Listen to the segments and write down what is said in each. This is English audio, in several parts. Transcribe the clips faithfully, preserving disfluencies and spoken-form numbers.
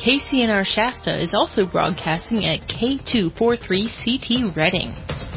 K C N R Shasta is also broadcasting at K two forty-three C T Redding.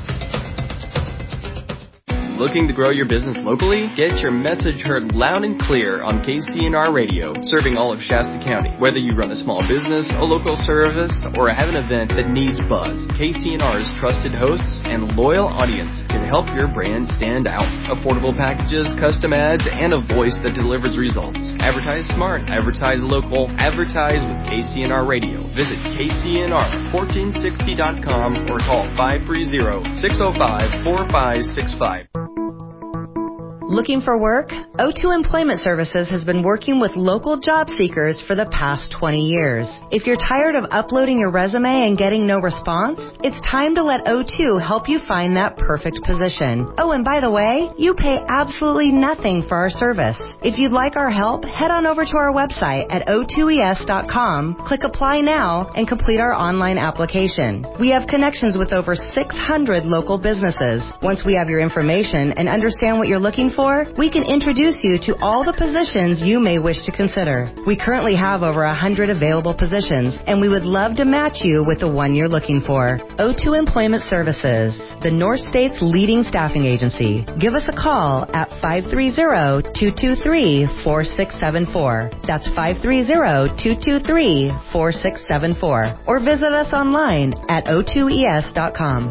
Looking to grow your business locally? Get your message heard loud and clear on K C N R Radio, serving all of Shasta County. Whether you run a small business, a local service, or have an event that needs buzz, K C N R's trusted hosts and loyal audience can help your brand stand out. Affordable packages, custom ads, and a voice that delivers results. Advertise smart, advertise local, advertise with K C N R Radio. Visit K C N R fourteen sixty dot com or call five three zero, six zero five, four five six five. Looking for work? O two Employment Services has been working with local job seekers for the past twenty years. If you're tired of uploading your resume and getting no response, it's time to let O two help you find that perfect position. Oh, and by the way, you pay absolutely nothing for our service. If you'd like our help, head on over to our website at O two E S dot com, click Apply Now, and complete our online application. We have connections with over six hundred local businesses. Once we have your information and understand what you're looking for, For, we can introduce you to all the positions you may wish to consider. We currently have over one hundred available positions, and we would love to match you with the one you're looking for. O two Employment Services, the North State's leading staffing agency. Give us a call at five three zero, two two three, four six seven four. That's five three zero, two two three, four six seven four. Or visit us online at O two E S dot com.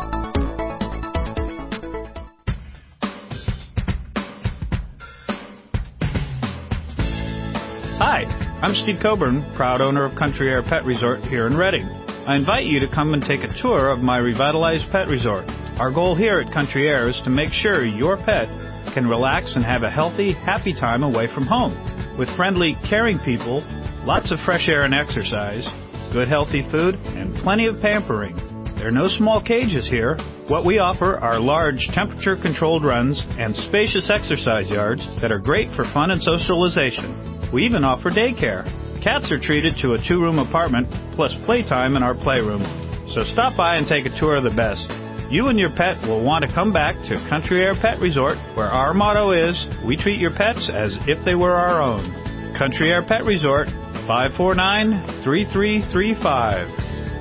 Hi, I'm Steve Coburn, proud owner of Country Air Pet Resort here in Redding. I invite you to come and take a tour of my revitalized pet resort. Our goal here at Country Air is to make sure your pet can relax and have a healthy, happy time away from home. With friendly, caring people, lots of fresh air and exercise, good healthy food, and plenty of pampering. There are no small cages here. What we offer are large temperature-controlled runs and spacious exercise yards that are great for fun and socialization. We even offer daycare. Cats are treated to a two-room apartment plus playtime in our playroom. So stop by and take a tour of the best. You and your pet will want to come back to Country Air Pet Resort, where our motto is, we treat your pets as if they were our own. Country Air Pet Resort, five four nine, three three three five.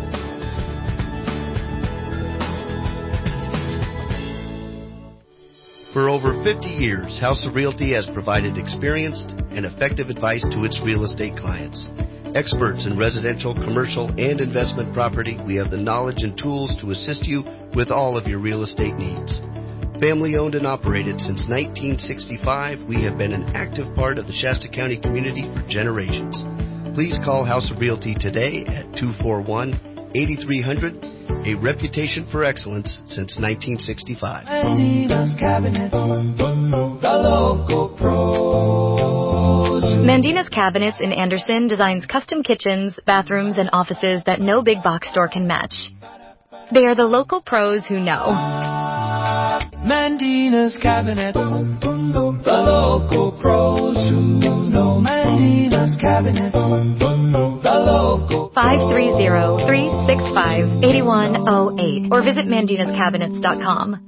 For over fifty years, House of Realty has provided experienced and effective advice to its real estate clients. Experts in residential, commercial, and investment property, we have the knowledge and tools to assist you with all of your real estate needs. Family owned and operated since nineteen sixty-five, we have been an active part of the Shasta County community for generations. Please call House of Realty today at two four one, eight three zero zero, a reputation for excellence since nineteen sixty-five. Mandina's Cabinets, the local pros. Mandina's Cabinets in Anderson designs custom kitchens, bathrooms, and offices that no big box store can match. They are the local pros who know. Mandina's Cabinets, the local pros who know. Mandina's Cabinets, the local five three zero, three six five, eight one zero eight or visit mandinas cabinets dot com.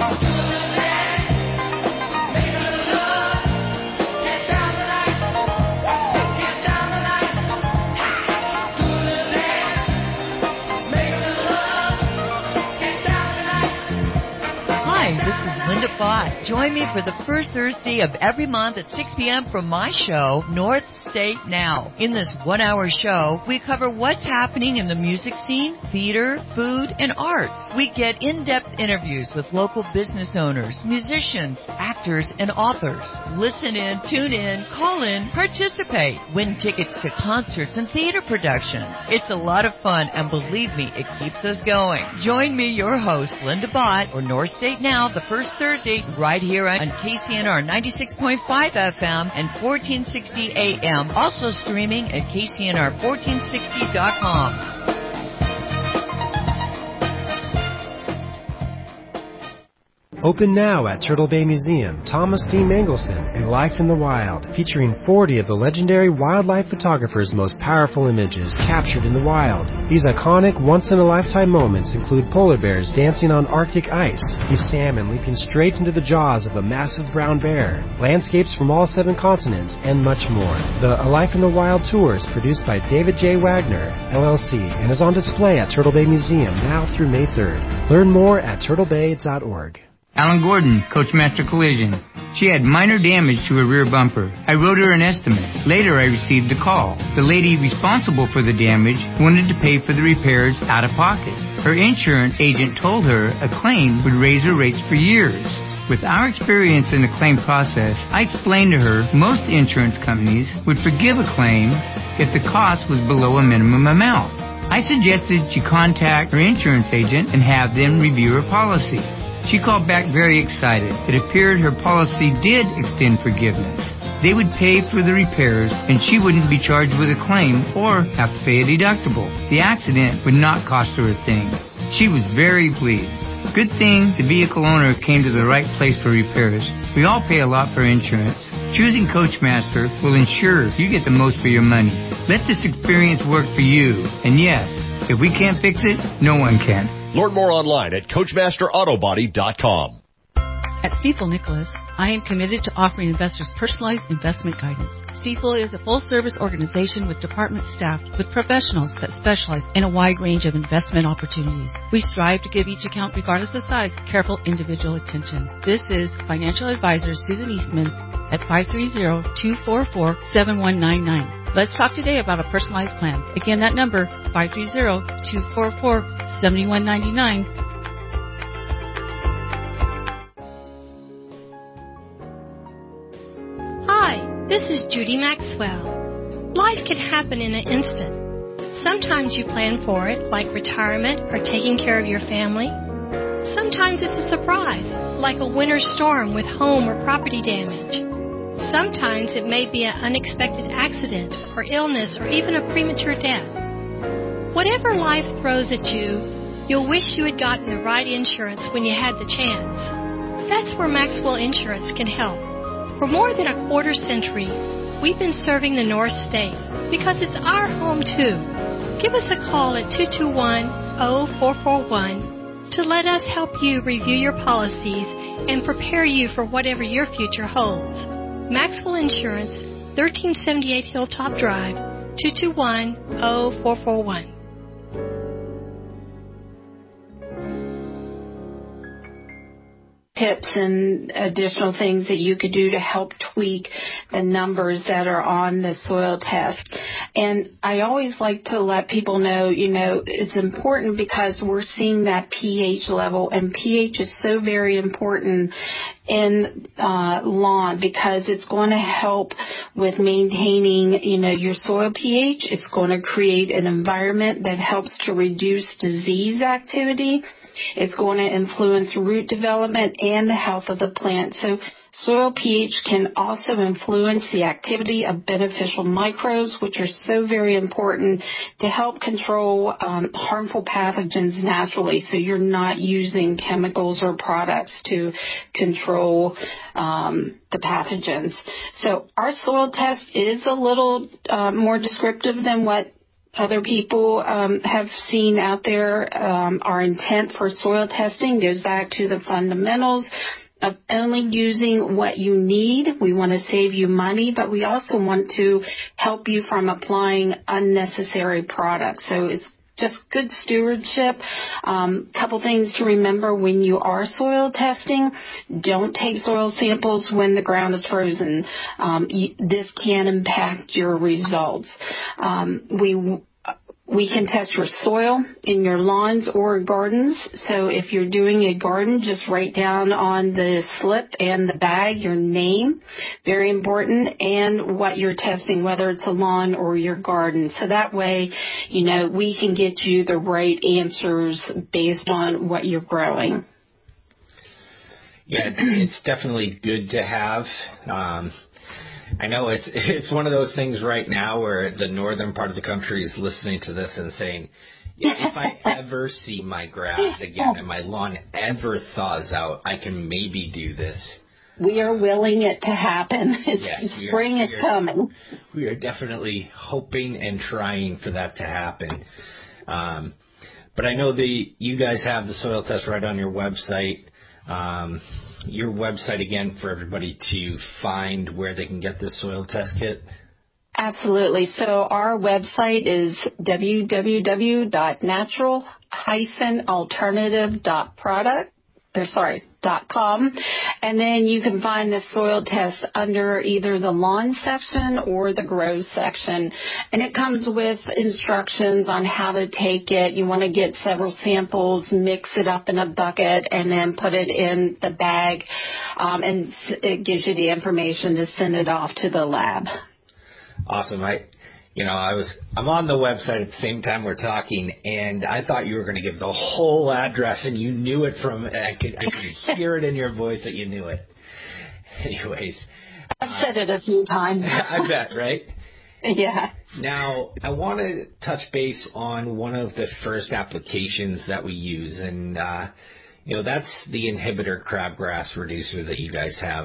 Bott. Join me for the first Thursday of every month at six p.m. for my show, North State Now. In this one-hour show, we cover what's happening in the music scene, theater, food, and arts. We get in-depth interviews with local business owners, musicians, actors, and authors. Listen in, tune in, call in, participate, win tickets to concerts and theater productions. It's a lot of fun, and believe me, it keeps us going. Join me, your host, Linda Bott, or North State Now, the first Thursday, right here on K C N R ninety-six point five F M and fourteen sixty A M. Also streaming at K C N R fourteen sixty dot com. Open now at Turtle Bay Museum. Thomas D. Mangelson, A Life in the Wild, featuring forty of the legendary wildlife photographer's most powerful images captured in the wild. These iconic, once-in-a-lifetime moments include polar bears dancing on Arctic ice, a salmon leaping straight into the jaws of a massive brown bear, landscapes from all seven continents, and much more. The A Life in the Wild tour is produced by David J. Wagner, L L C, and is on display at Turtle Bay Museum now through May third. Learn more at turtle bay dot org. Alan Gordon, Coachmaster Collision. She had minor damage to her rear bumper. I wrote her an estimate. Later, I received a call. The lady responsible for the damage wanted to pay for the repairs out of pocket. Her insurance agent told her a claim would raise her rates for years. With our experience in the claim process, I explained to her most insurance companies would forgive a claim if the cost was below a minimum amount. I suggested she contact her insurance agent and have them review her policy. She called back very excited. It appeared her policy did extend forgiveness. They would pay for the repairs, and she wouldn't be charged with a claim or have to pay a deductible. The accident would not cost her a thing. She was very pleased. Good thing the vehicle owner came to the right place for repairs. We all pay a lot for insurance. Choosing Coachmaster will ensure you get the most for your money. Let this experience work for you. And yes, if we can't fix it, no one can. Learn more online at coachmaster auto body dot com. At Stifel Nicholas, I am committed to offering investors personalized investment guidance. Stifel is a full-service organization with department staff with professionals that specialize in a wide range of investment opportunities. We strive to give each account, regardless of size, careful individual attention. This is financial advisor Susan Eastman at five three zero, two four four, seven one nine nine. Let's talk today about a personalized plan. Again, that number, five three zero, two four four, seven one nine nine. Hi, this is Judy Maxwell. Life can happen in an instant. Sometimes you plan for it, like retirement or taking care of your family. Sometimes it's a surprise, like a winter storm with home or property damage. Sometimes it may be an unexpected accident or illness or even a premature death. Whatever life throws at you, you'll wish you had gotten the right insurance when you had the chance. That's where Maxwell Insurance can help. For more than a quarter century, we've been serving the North State because it's our home too. Give us a call at two two one, zero four four one to let us help you review your policies and prepare you for whatever your future holds. Maxwell Insurance, thirteen seventy-eight Hilltop Drive, two two one, zero four four one. Tips and additional things that you could do to help tweak the numbers that are on the soil test. And I always like to let people know, you know, it's important because we're seeing that pH level, and pH is so very important in uh, lawn because it's going to help with maintaining, you know, your soil pH. It's going to create an environment that helps to reduce disease activity. It's going to influence root development and the health of the plant. So soil pH can also influence the activity of beneficial microbes, which are so very important to help control um, harmful pathogens naturally. So you're not using chemicals or products to control um, the pathogens. So our soil test is a little uh, more descriptive than what other people um, have seen out there. Um, our intent for soil testing goes back to the fundamentals of only using what you need. We want to save you money, but we also want to help you from applying unnecessary products. So it's just good stewardship. Um, couple things to remember when you are soil testing. Don't take soil samples when the ground is frozen. Um, you, this can impact your results. Um, we We can test your soil in your lawns or gardens. So if you're doing a garden, just write down on the slip and the bag your name, very important, and what you're testing, whether it's a lawn or your garden. So that way, you know, we can get you the right answers based on what you're growing. Yeah, it's, it's definitely good to have. Um, I know it's it's one of those things right now where the northern part of the country is listening to this and saying, if I ever see my grass again and my lawn ever thaws out, I can maybe do this. We are willing it to happen. It's, yes, spring are, is coming. We are definitely hoping and trying for that to happen. Um, but I know the you guys have the soil test right on your website. Um, your website again for everybody to find where they can get this soil test kit. Absolutely. So our website is w w w dot natural dash alternative dot product. Or sorry, dot com, and then you can find the soil test under either the lawn section or the grow section, and it comes with instructions on how to take it. You want to get several samples, mix it up in a bucket, and then put it in the bag, um, and it gives you the information to send it off to the lab. Awesome. I, you know, I was, I'm on the website at the same time we're talking, and I thought you were going to give the whole address, and you knew it from, I could, I could hear it in your voice that you knew it. Anyways. I've uh, said it a few times. I bet, right? Yeah. Now, I want to touch base on one of the first applications that we use, and, uh, you know, that's the inhibitor crabgrass reducer that you guys have.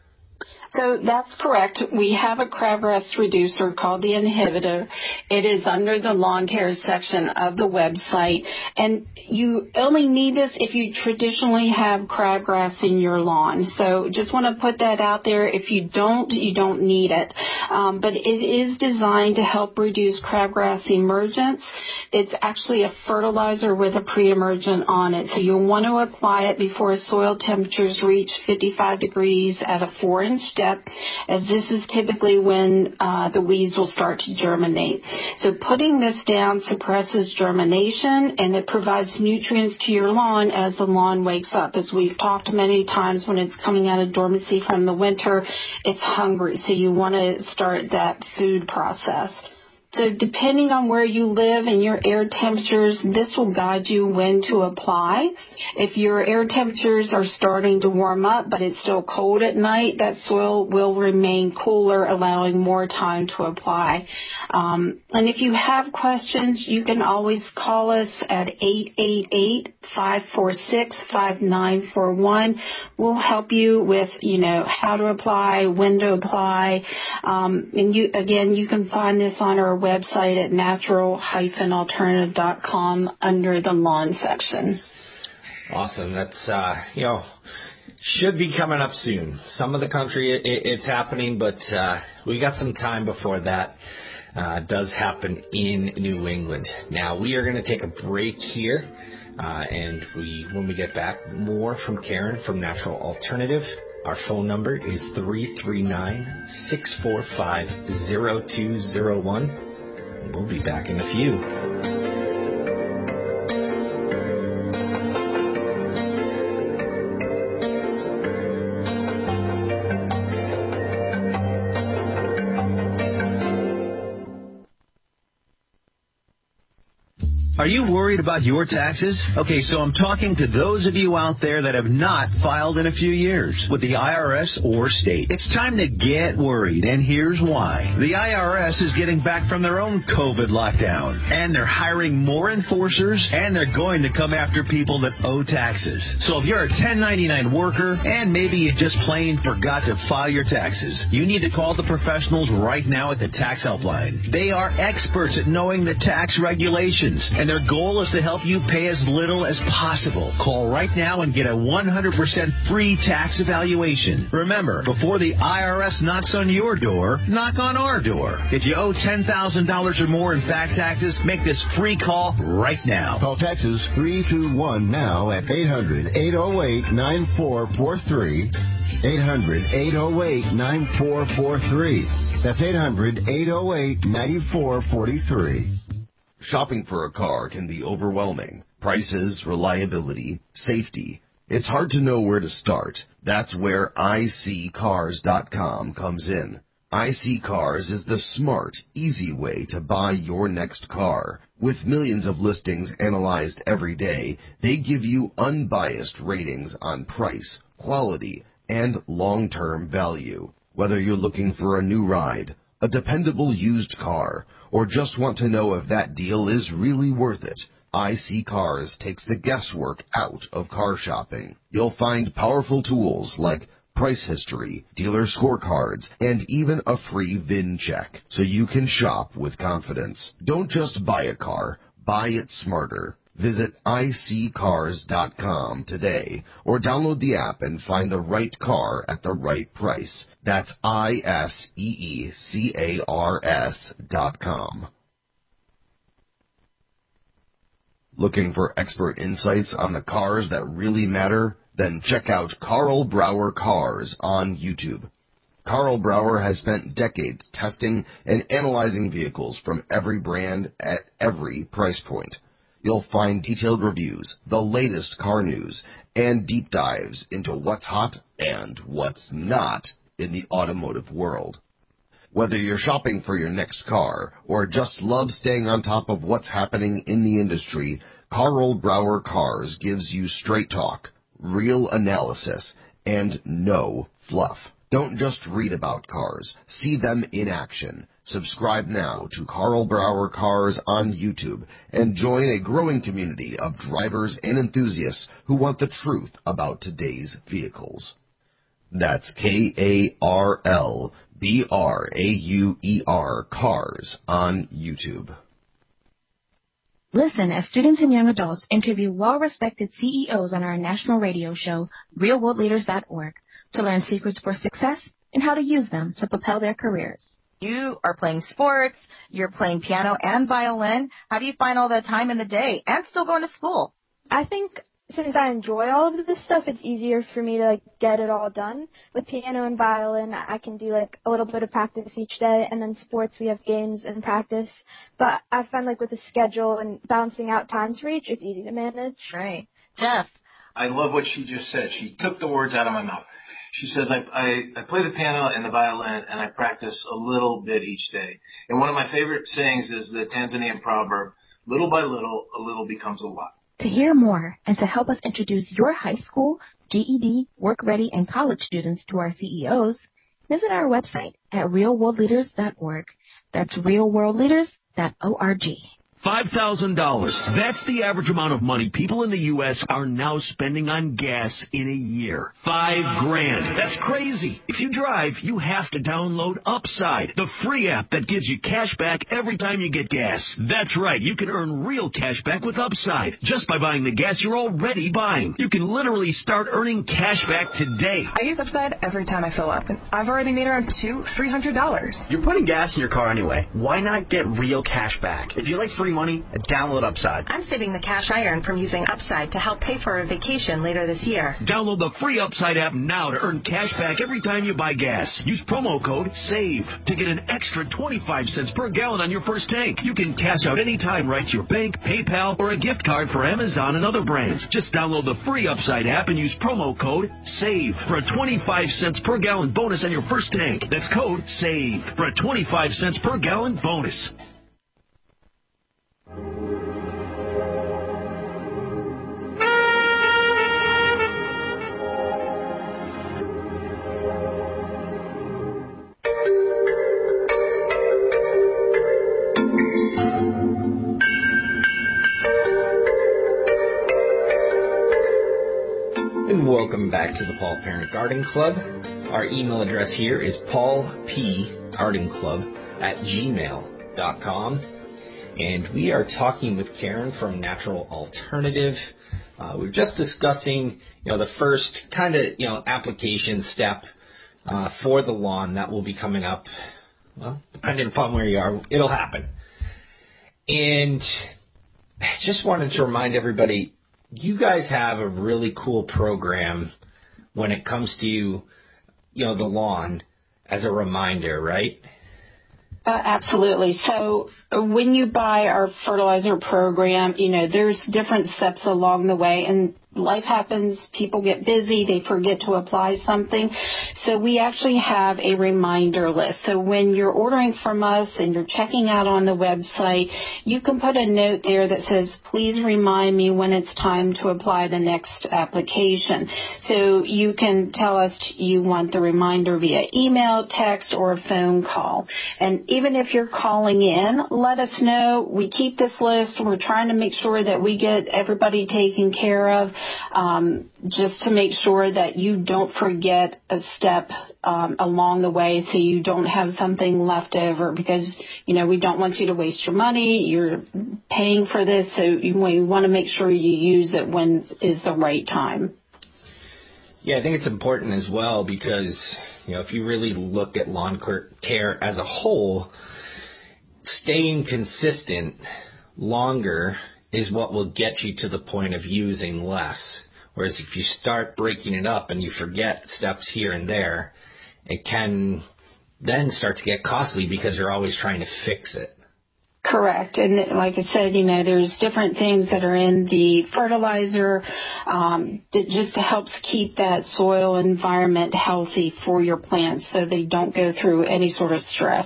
So that's correct. We have a crabgrass reducer called the Inhibitor. It is under the lawn care section of the website, and you only need this if you traditionally have crabgrass in your lawn. So just want to put that out there. If you don't, you don't need it. Um, but it is designed to help reduce crabgrass emergence. It's actually a fertilizer with a pre-emergent on it. So you'll want to apply it before soil temperatures reach fifty-five degrees at a four-inch step, as this is typically when uh, the weeds will start to germinate. So putting this down suppresses germination, and it provides nutrients to your lawn as the lawn wakes up. As we've talked many times, when it's coming out of dormancy from the winter, it's hungry, so you want to start that food process. So depending on where you live and your air temperatures, this will guide you when to apply. If your air temperatures are starting to warm up, but it's still cold at night, that soil will remain cooler, allowing more time to apply. Um, and if you have questions, you can always call us at eight eight eight, five four six, five nine four one. We'll help you with, you know, how to apply, when to apply. Um, and you, again, you can find this on our website at natural dash alternative dot com under the lawn section. Awesome. That's, uh, you know, should be coming up soon. Some of the country, it, it's happening, but uh, we got some time before that uh, does happen in New England. Now, we are going to take a break here, uh, and we, when we get back, more from Karen from Natural Alternative. Our phone number is three three nine, six four five, zero two zero one. We'll be back in a few. Are you worried about your taxes? Okay, so I'm talking to those of you out there that have not filed in a few years with the I R S or state. It's time to get worried, and here's why. The I R S is getting back from their own COVID lockdown, and they're hiring more enforcers, and they're going to come after people that owe taxes. So if you're a ten ninety-nine worker, and maybe you just plain forgot to file your taxes, you need to call the professionals right now at the Tax Helpline. They are experts at knowing the tax regulations, and their goal is to help you pay as little as possible. Call right now and get a one hundred percent free tax evaluation. Remember, before the I R S knocks on your door, knock on our door. If you owe ten thousand dollars or more in back taxes, make this free call right now. Call Texas three two one now at eight hundred, eight oh eight, nine four four three. eight hundred, eight oh eight, nine four four three. That's eight hundred, eight oh eight, nine four four three. Shopping for a car can be overwhelming. Prices, reliability, safety. It's hard to know where to start. That's where I C cars dot com comes in. iSeeCars is the smart, easy way to buy your next car. With millions of listings analyzed every day, they give you unbiased ratings on price, quality, and long-term value. Whether you're looking for a new ride, a dependable used car, or just want to know if that deal is really worth it, iSeeCars takes the guesswork out of car shopping. You'll find powerful tools like price history, dealer scorecards, and even a free V I N check, so you can shop with confidence. Don't just buy a car, buy it smarter. Visit i see cars dot com today or download the app and find the right car at the right price. That's I S E E C A R S dot com. Looking for expert insights on the cars that really matter? Then check out Carl Brower Cars on YouTube. Carl Brower has spent decades testing and analyzing vehicles from every brand at every price point. You'll find detailed reviews, the latest car news, and deep dives into what's hot and what's not in the automotive world. Whether you're shopping for your next car or just love staying on top of what's happening in the industry, Carl Brower Cars gives you straight talk, real analysis, and no fluff. Don't just read about cars. See them in action. Subscribe now to Carl Brower Cars on YouTube and join a growing community of drivers and enthusiasts who want the truth about today's vehicles. That's K A R L B R A U E R Cars on YouTube. Listen as students and young adults interview well-respected C E Os on our national radio show, real world leaders dot org, to learn secrets for success and how to use them to propel their careers. You are playing sports, you're playing piano and violin. How do you find all that time in the day and still going to school? I think since I enjoy all of this stuff, it's easier for me to like get it all done. With piano and violin, I can do like a little bit of practice each day, and then sports, we have games and practice. But I find like with the schedule and balancing out times for each, it's easy to manage. Right. Jeff? I love what she just said. She took the words out of my mouth. She says, I, I, I play the piano and the violin, and I practice a little bit each day. And one of my favorite sayings is the Tanzanian proverb, little by little, a little becomes a lot. To hear more and to help us introduce your high school, G E D, work-ready, and college students to our C E Os, visit our website at real world leaders dot org. That's real world leaders dot org. five thousand dollars. That's the average amount of money people in the U S are now spending on gas in a year. Five grand. That's crazy. If you drive, you have to download Upside, the free app that gives you cash back every time you get gas. That's right. You can earn real cash back with Upside just by buying the gas you're already buying. You can literally start earning cash back today. I use Upside every time I fill up, and I've already made around two, three hundred dollars. You're putting gas in your car anyway. Why not get real cash back? If you like free money, download Upside. I'm saving the cash I earn from using Upside to help pay for a vacation later this year. Download the free Upside app now to earn cash back every time you buy gas. Use promo code SAVE to get an extra twenty-five cents per gallon on your first tank. You can cash out anytime right to your bank, PayPal, or a gift card for Amazon and other brands. Just download the free Upside app and use promo code SAVE for a twenty-five cents per gallon bonus on your first tank. That's code SAVE for a twenty-five cents per gallon bonus. Welcome back to the Paul Parent Garden Club. Our email address here is paulpgardenclub at gmail dot com. And we are talking with Karen from Natural Alternative. Uh, we're just discussing, you know, the first kind of, you know, application step uh, for the lawn that will be coming up. Well, depending upon where you are, it'll happen. And I just wanted to remind everybody, you guys have a really cool program when it comes to, you know, the lawn as a reminder, right? Uh, absolutely. So when you buy our fertilizer program, you know, there's different steps along the way, and life happens, people get busy, they forget to apply something. So we actually have a reminder list. So when you're ordering from us and you're checking out on the website, you can put a note there that says, please remind me when it's time to apply the next application. So you can tell us you want the reminder via email, text, or a phone call. And even if you're calling in, let us know. We keep this list. We're trying to make sure that we get everybody taken care of, um, just to make sure that you don't forget a step um, along the way, so you don't have something left over, because, you know, we don't want you to waste your money. You're paying for this, so you, we want to make sure you use it when is the right time. Yeah, I think it's important as well because, you know, if you really look at lawn care as a whole, staying consistent longer is what will get you to the point of using less. Whereas if you start breaking it up and you forget steps here and there, it can then start to get costly because you're always trying to fix it. Correct. And like I said, you know, there's different things that are in the fertilizer um, that just helps keep that soil environment healthy for your plants so they don't go through any sort of stress.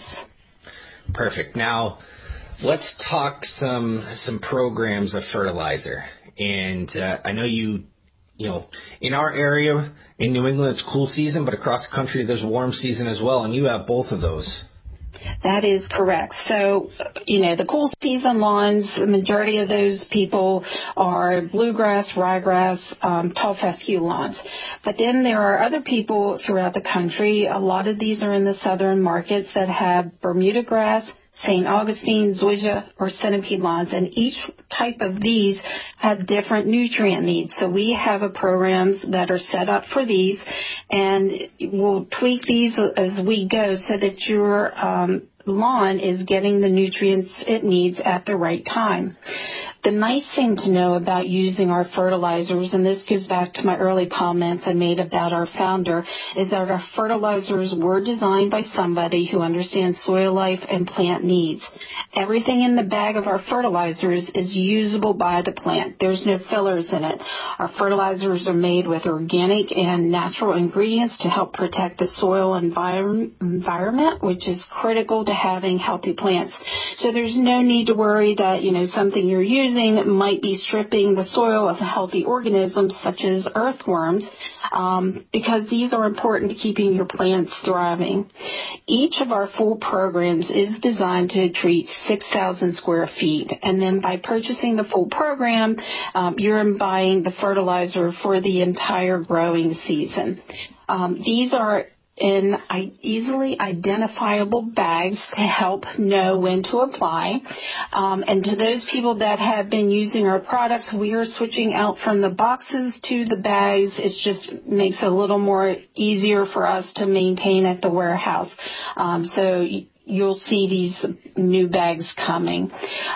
Perfect. Now, let's talk some some programs of fertilizer. And uh, I know you, you know, in our area, in New England, it's cool season, but across the country, there's warm season as well, and you have both of those. That is correct. So, you know, the cool season lawns, the majority of those people are bluegrass, ryegrass, um, tall fescue lawns. But then there are other people throughout the country. A lot of these are in the southern markets that have Bermuda grass, Saint Augustine, zoysia, or centipede lawns, and each type of these have different nutrient needs. So we have a programs that are set up for these, and we'll tweak these as we go so that your um, lawn is getting the nutrients it needs at the right time. The nice thing to know about using our fertilizers, and this goes back to my early comments I made about our founder, is that our fertilizers were designed by somebody who understands soil life and plant needs. Everything in the bag of our fertilizers is usable by the plant. There's no fillers in it. Our fertilizers are made with organic and natural ingredients to help protect the soil envir- environment, which is critical to having healthy plants. So there's no need to worry that, you know, something you're using might be stripping the soil of healthy organisms such as earthworms, um, because these are important to keeping your plants thriving. Each of our full programs is designed to treat six thousand square feet, and then by purchasing the full program, um, you're buying the fertilizer for the entire growing season. Um, these are in easily identifiable bags to help know when to apply. Um, and to those people that have been using our products, we are switching out from the boxes to the bags. It just makes it a little more easier for us to maintain at the warehouse. Um, so you'll see these new bags coming.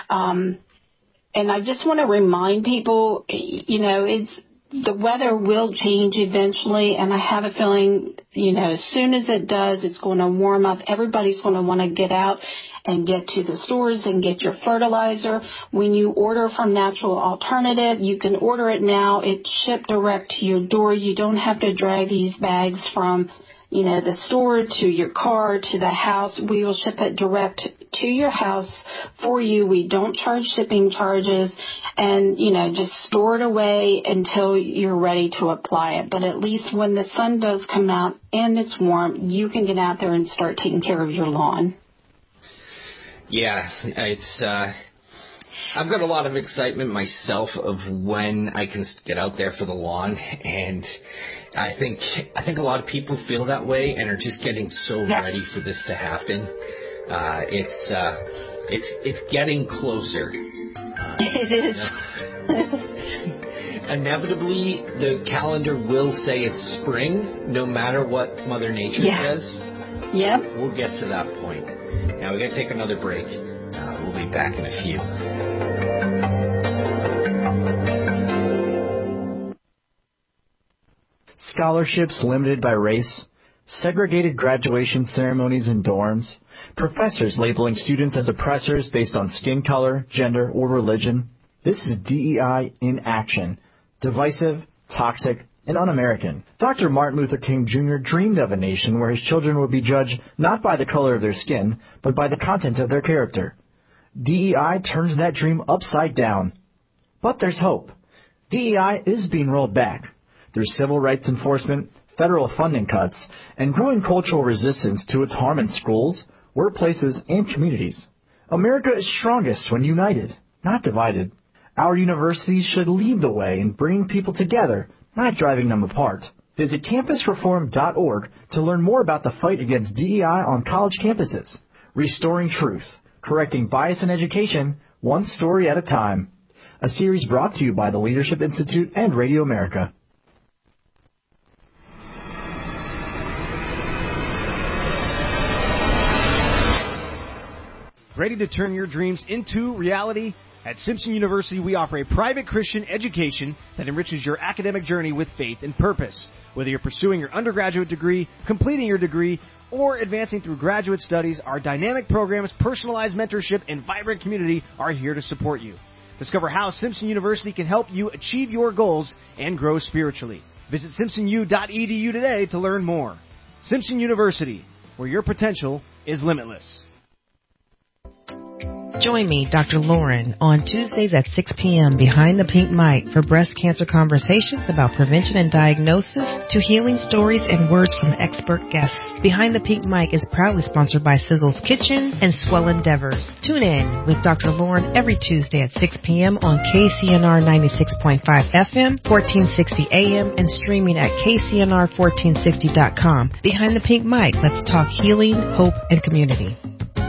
Um, and I just want to remind people, you know, it's the weather will change eventually, and I have a feeling, you know, as soon as it does, it's going to warm up. Everybody's going to want to get out and get to the stores and get your fertilizer. When you order from Natural Alternative, you can order it now. It's shipped direct to your door. You don't have to drag these bags from, you know, the store to your car to the house. We will ship it direct to your house for you. We don't charge shipping charges, and, you know, just store it away until you're ready to apply it. But at least when the sun does come out and it's warm, you can get out there and start taking care of your lawn. Yeah, it's, uh, I've got a lot of excitement myself of when I can get out there for the lawn, and I think I think a lot of people feel that way and are just getting so yes. ready for this to happen. Uh, it's uh, it's it's getting closer. Uh, it is. You know, inevitably, the calendar will say it's spring, no matter what Mother Nature yeah. says. Yep. We'll get to that point. Now we got to take another break. Uh, we'll be back in a few. Scholarships limited by race, segregated graduation ceremonies in dorms, professors labeling students as oppressors based on skin color, gender, or religion. This is D E I in action. divisive, toxic, and un-American. Doctor Martin Luther King Junior dreamed of a nation where his children would be judged not by the color of their skin, but by the content of their character. D E I turns that dream upside down. But there's hope. D E I is being rolled back. There's civil rights enforcement, federal funding cuts, and growing cultural resistance to its harm in schools, workplaces, and communities. America is strongest when united, not divided. Our universities should lead the way in bringing people together, not driving them apart. Visit campus reform dot org to learn more about the fight against D E I on college campuses. Restoring Truth, correcting bias in education, one story at a time. A series brought to you by the Leadership Institute and Radio America. Ready to turn your dreams into reality? At Simpson University, we offer a private Christian education that enriches your academic journey with faith and purpose. Whether you're pursuing your undergraduate degree, completing your degree, or advancing through graduate studies, our dynamic programs, personalized mentorship, and vibrant community are here to support you. Discover how Simpson University can help you achieve your goals and grow spiritually. Visit simpson u dot e d u today to learn more. Simpson University, where your potential is limitless. Join me, Doctor Lauren, on Tuesdays at six p.m. behind the pink mic for breast cancer conversations about prevention and diagnosis to healing stories and words from expert guests. Behind the Pink Mic is proudly sponsored by Sizzle's Kitchen and Swell Endeavors. Tune in with Doctor Lauren every Tuesday at six p.m. on K C N R ninety-six point five F M, fourteen sixty A M, and streaming at K C N R fourteen sixty dot com. Behind the Pink Mic, let's talk healing, hope, and community.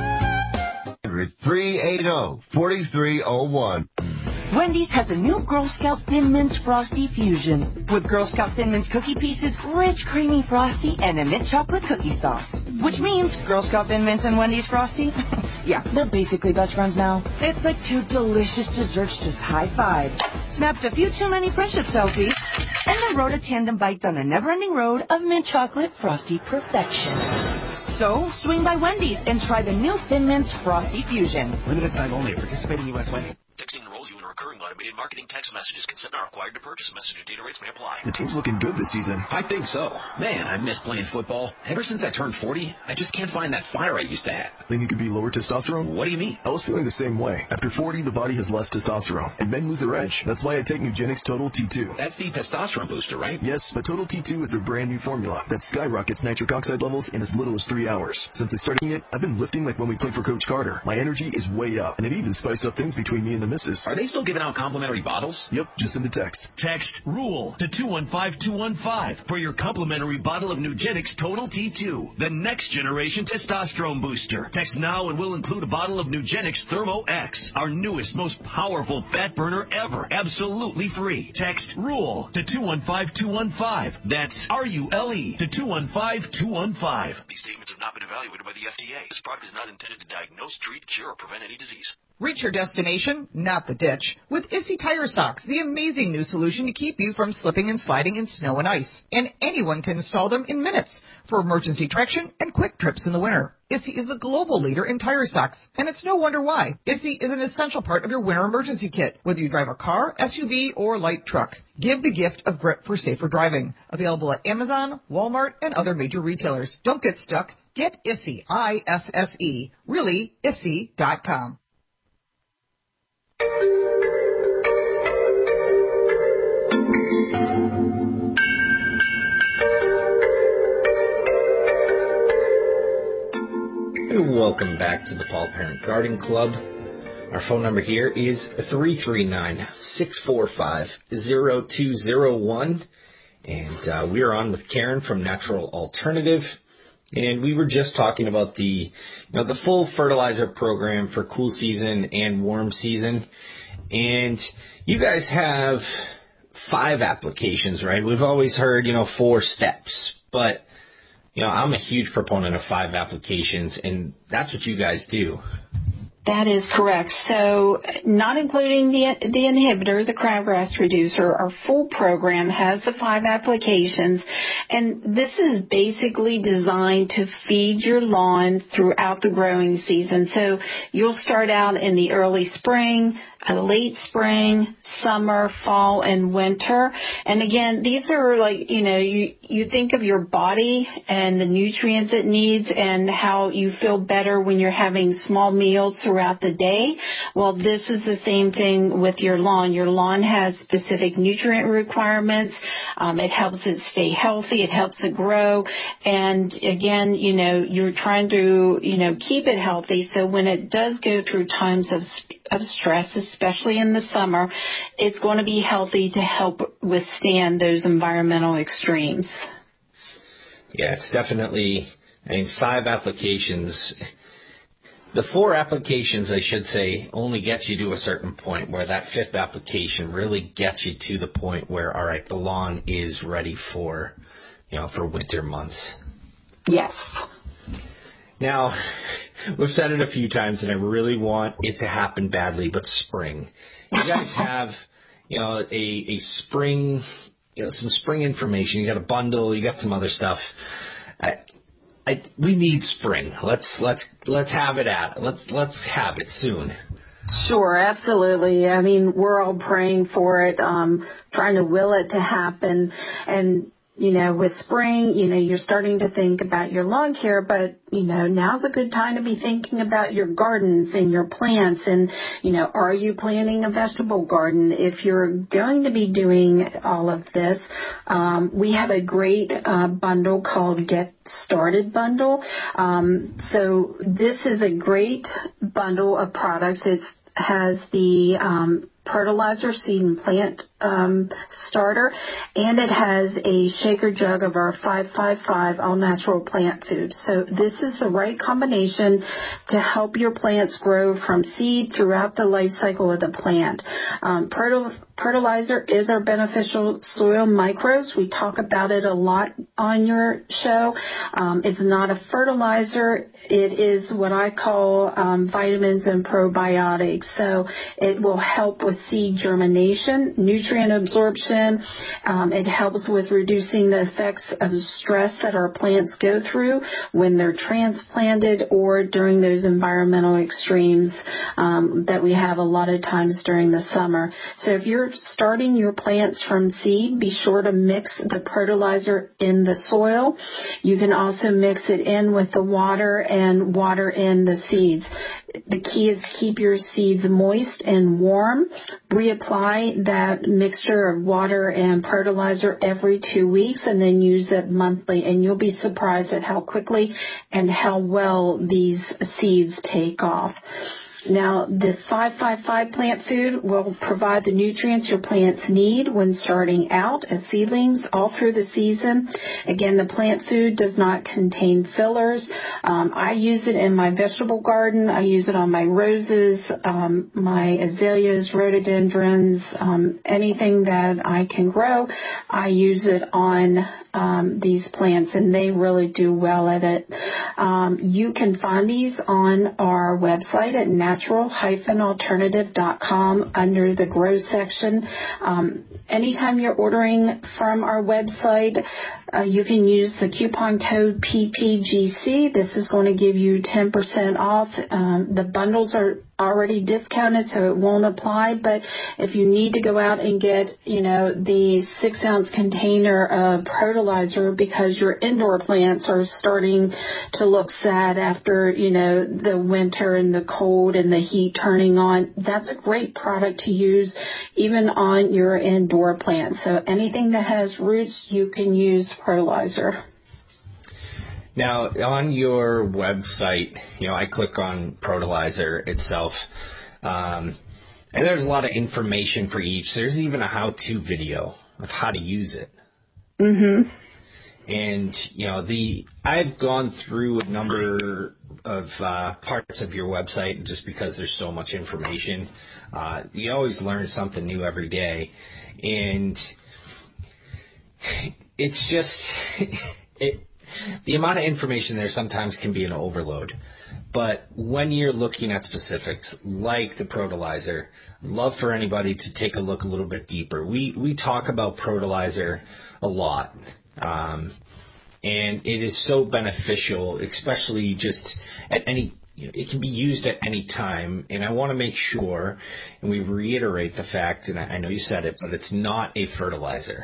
three eight zero, four three zero one. Wendy's has a new Girl Scout Thin Mints Frosty Fusion with Girl Scout Thin Mints cookie pieces, rich, creamy Frosty, and a mint chocolate cookie sauce. Which means Girl Scout Thin Mints and Wendy's Frosty, yeah, they're basically best friends now. It's like two delicious desserts just high-five. Snapped a few too many friendship selfies, and then rode a tandem bike down the never-ending road of mint chocolate Frosty perfection. So, swing by Wendy's and try the new Thin Mints Frosty Fusion. Limited time only. Participating U S Wendy. Texting enrolls you in a recurring automated marketing text messages. Consent not required to purchase. Message and data rates may apply. The team's looking good this season. I think so. Man, I've missed playing football. Ever since I turned forty, I just can't find that fire I used to have. Think it could be lower testosterone? What do you mean? I was feeling the same way. After forty, the body has less testosterone, and men lose their edge. That's why I take Nugenix Total T two. That's the testosterone booster, right? Yes, but Total T two is their brand new formula that skyrockets nitric oxide levels in as little as three hours. Since I started it, I've been lifting like when we played for Coach Carter. My energy is way up, and it even spiced up things between me and the missus. Are they still giving out complimentary bottles? Yep, just in the text. Text RULE to two one five two one five for your complimentary bottle of Nugenix Total T two, the next generation testosterone booster. Text now and we'll include a bottle of Nugenix Thermo X, our newest, most powerful fat burner ever, absolutely free. Text RULE to two one five two one five. That's R U L E to two one five two one five. These statements have not been evaluated by the F D A. This product is not intended to diagnose, treat, cure, or prevent any disease. Reach your destination, not the ditch, with Issy Tire Socks, the amazing new solution to keep you from slipping and sliding in snow and ice. And anyone can install them in minutes for emergency traction and quick trips in the winter. Issy is the global leader in tire socks, and it's no wonder why. Issy is an essential part of your winter emergency kit, whether you drive a car, S U V, or light truck. Give the gift of grip for safer driving. Available at Amazon, Walmart, and other major retailers. Don't get stuck. Get Issy, I S S E, really, issy dot com. Welcome back to the Paul Parent Garden Club. Our phone number here is three three nine, six four five, zero two zero one. And uh, we are on with Karen from Natural Alternative. And we were just talking about the, you know, the full fertilizer program for cool season and warm season. And you guys have five applications, right? We've always heard, you know, four steps. But, you know, I'm a huge proponent of five applications, and that's what you guys do. That is correct. So not including the the inhibitor, the crabgrass reducer, our full program has the five applications, and this is basically designed to feed your lawn throughout the growing season. So you'll start out in the early spring, a late spring, summer, fall, and winter. And again, these are like, you know, you, you think of your body and the nutrients it needs and how you feel better when you're having small meals throughout the day. Well, this is the same thing with your lawn. Your lawn has specific nutrient requirements. Um, it helps it stay healthy. It helps it grow. And again, you know, you're trying to, you know, keep it healthy. So when it does go through times of of stress, especially in the summer, it's going to be healthy to help withstand those environmental extremes. Yeah, it's definitely, I mean, five applications. The four applications, I should say, only gets you to a certain point where that fifth application really gets you to the point where, all right, the lawn is ready for, you know, for winter months. Yes. Now, we've said it a few times, and I really want it to happen badly, but spring. You guys have, you know, a, a spring, you know, some spring information. You got a bundle. You got some other stuff. I, I, we need spring. Let's let's let's have it at. Let's let's have it soon. Sure, absolutely. I mean, we're all praying for it, um, trying to will it to happen, and. You know, with spring, you know, you're starting to think about your lawn care, but, you know, now's a good time to be thinking about your gardens and your plants and, you know, are you planting a vegetable garden? If you're going to be doing all of this, um, we have a great uh, bundle called Get Started Bundle. Um, so this is a great bundle of products. It has the um, fertilizer, seed and plant um, starter, and it has a shaker jug of our five five five all natural plant food. So this is the right combination to help your plants grow from seed throughout the life cycle of the plant. Um, fertil- fertilizer is our beneficial soil microbes. We talk about it a lot on your show. Um, it's not a fertilizer. It is what I call um, vitamins and probiotics. So it will help with seed germination, nutrient absorption. Um, it helps with reducing the effects of stress that our plants go through when they're transplanted or during those environmental extremes um, that we have a lot of times during the summer. So if you're starting your plants from seed, be sure to mix the fertilizer in the soil. You can also mix it in with the water and water in the seeds. The key is keep your seeds moist and warm. Reapply that mixture of water and fertilizer every two weeks and then use it monthly. And you'll be surprised at how quickly and how well these seeds take off. Now, the five five five plant food will provide the nutrients your plants need when starting out as seedlings all through the season. Again, the plant food does not contain fillers. Um, I use it in my vegetable garden. I use it on my roses, um, my azaleas, rhododendrons, um, anything that I can grow. I use it on um, these plants, and they really do well at it. Um, you can find these on our website at natural dash alternative dot com under the Grow section. Um, anytime you're ordering from our website, uh, you can use the coupon code P P G C. This is going to give you ten percent off. Um, the bundles are already discounted, so it won't apply. But if you need to go out and get, you know, the six ounce container of fertilizer because your indoor plants are starting to look sad after, you know, the winter and the cold and the heat turning on, that's a great product to use even on your indoor plants. So anything that has roots, you can use fertilizer. Now, on your website, you know, I click on fertilizer itself, um, and there's a lot of information for each. There's even a how-to video of how to use it. Mm-hmm. And, you know, the I've gone through a number of uh, parts of your website just because there's so much information. Uh, you always learn something new every day. And it's just... it. the amount of information there sometimes can be an overload. But when you're looking at specifics like the Protolizer, love for anybody to take a look a little bit deeper. We we talk about Protolizer a lot, um, and it is so beneficial, especially just at any. You know, it can be used at any time, and I want to make sure, and we reiterate the fact, and I, I know you said it, but it's not a fertilizer.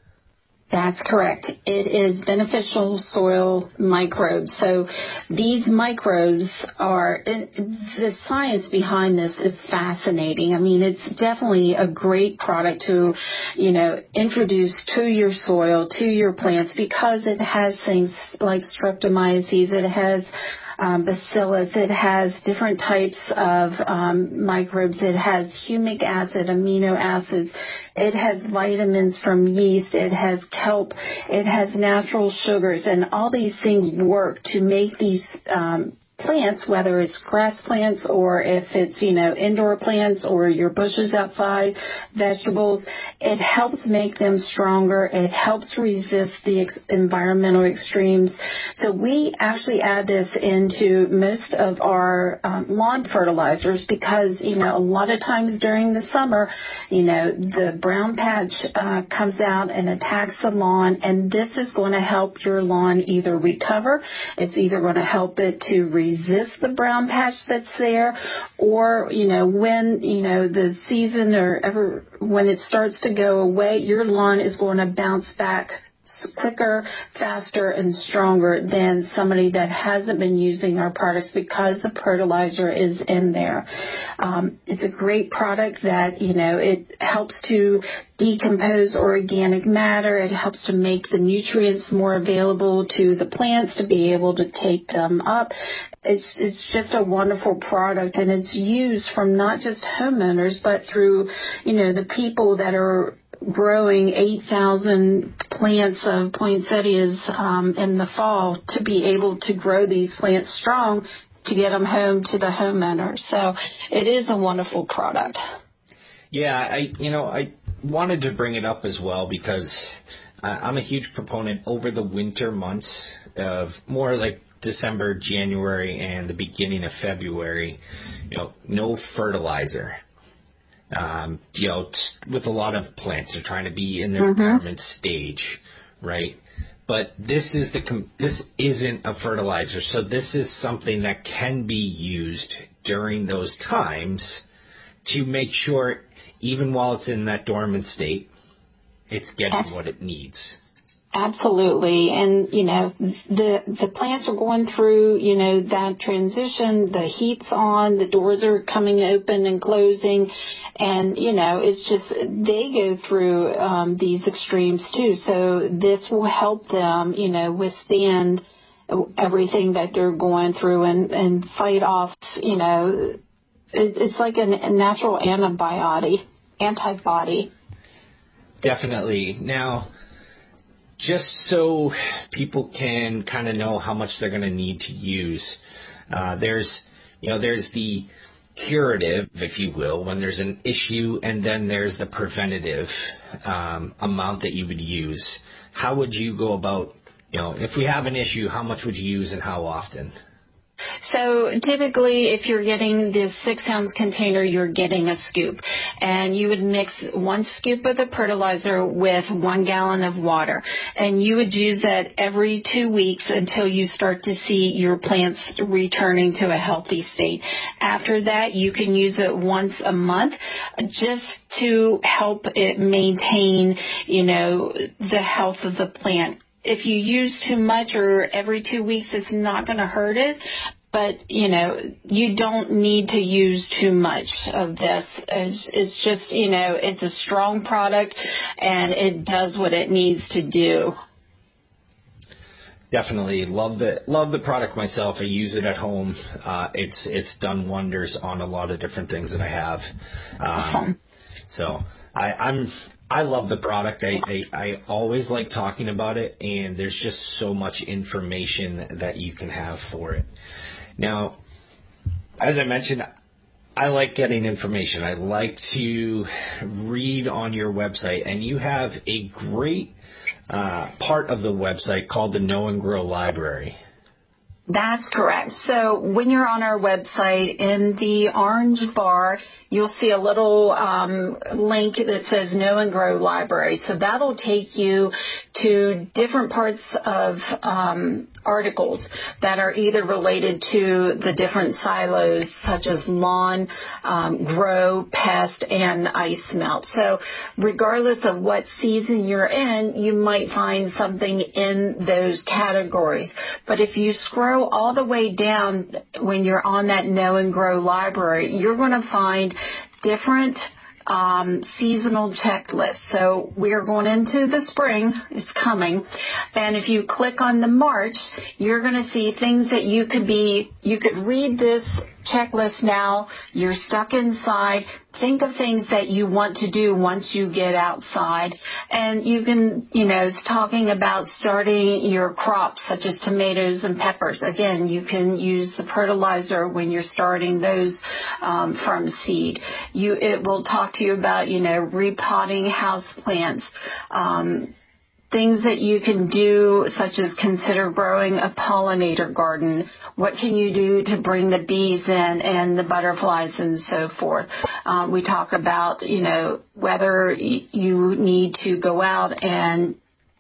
That's correct. It is beneficial soil microbes. So these microbes are, it, the science behind this is fascinating. I mean, it's definitely a great product to, you know, introduce to your soil, to your plants, because it has things like streptomyces. It has Um, bacillus. It has different types of um, microbes. It has humic acid, amino acids. It has vitamins from yeast. It has kelp. It has natural sugars. And all these things work to make these um, plants, whether it's grass plants or if it's, you know, indoor plants or your bushes outside, vegetables, it helps make them stronger. It helps resist the ex- environmental extremes. So we actually add this into most of our um, lawn fertilizers because, you know, a lot of times during the summer, you know, the brown patch uh, comes out and attacks the lawn, and this is going to help your lawn either recover. It's either going to help it to resist resist the brown patch that's there, or, you know, when, you know, the season or ever, when it starts to go away, your lawn is going to bounce back quicker, faster, and stronger than somebody that hasn't been using our products because the fertilizer is in there. Um, it's a great product that, you know, it helps to decompose organic matter. It helps to make the nutrients more available to the plants to be able to take them up. It's it's just a wonderful product, and it's used from not just homeowners, but through, you know, the people that are growing eight thousand plants of poinsettias um, in the fall to be able to grow these plants strong to get them home to the homeowners. So it is a wonderful product. Yeah, I you know, I wanted to bring it up as well because I'm a huge proponent over the winter months of more like December, January, and the beginning of February, you know, no fertilizer. Um, you know, with a lot of plants, they're trying to be in their mm-hmm. dormant stage, right? But this is the this isn't a fertilizer, so this is something that can be used during those times to make sure, even while it's in that dormant state, it's getting Absolutely. what it needs. Absolutely. And, you know, the the plants are going through, you know, that transition. The heat's on. The doors are coming open and closing. And, you know, it's just they go through um, these extremes, too. So this will help them, you know, withstand everything that they're going through and, and fight off, you know, it's, it's like a, a natural antibody, antibody. Definitely. Now, just so people can kind of know how much they're going to need to use, uh, there's, you know, there's the curative, if you will, when there's an issue, and then there's the preventative um, amount that you would use. How would you go about, you know, if we have an issue, how much would you use and how often? So typically, if you're getting this six-ounce container, you're getting a scoop. And you would mix one scoop of the fertilizer with one gallon of water. And you would use that every two weeks until you start to see your plants returning to a healthy state. After that, you can use it once a month just to help it maintain, you know, the health of the plant. If you use too much or every two weeks, it's not going to hurt it. But, you know, you don't need to use too much of this. It's, it's just, you know, it's a strong product, and it does what it needs to do. Definitely love the love the product myself. I use it at home. Uh, it's it's done wonders on a lot of different things that I have. Um, awesome. So I, I'm. I love the product. I, I, I always like talking about it, and there's just so much information that you can have for it. Now, as I mentioned, I like getting information. I like to read on your website, and you have a great uh, part of the website called the Know and Grow Library. That's correct. So when you're on our website, in the orange bar, you'll see a little um, link that says Know and Grow Library. So that'll take you to different parts of um, articles that are either related to the different silos, such as lawn, um, grow, pest, and ice melt. So regardless of what season you're in, you might find something in those categories. But if you scroll all the way down when you're on that Know and Grow Library, you're going to find different um, seasonal checklists. So we're going into the spring. It's coming. And if you click on the March, you're going to see things that you could be, you could read this checklist now. You're stuck inside. Think of things that you want to do once you get outside. And you can, you know, it's talking about starting your crops such as tomatoes and peppers. Again, you can use the fertilizer when you're starting those um, from seed. You, it will talk to you about, you know, repotting house plants, um, things that you can do, such as consider growing a pollinator garden. What can you do to bring the bees in and the butterflies and so forth? Um, we talk about, you know, whether you need to go out and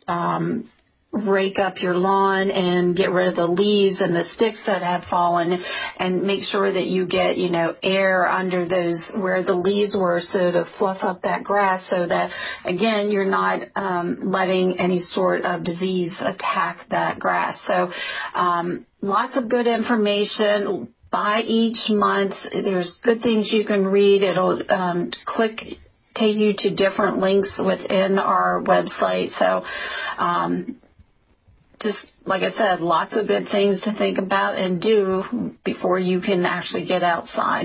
um, rake up your lawn and get rid of the leaves and the sticks that have fallen, and make sure that you get, you know, air under those where the leaves were, so to fluff up that grass, so that, again, you're not um, letting any sort of disease attack that grass. So um, lots of good information. By each month, there's good things you can read. It'll um, click take you to different links within our website. So um, just like I said, lots of good things to think about and do before you can actually get outside.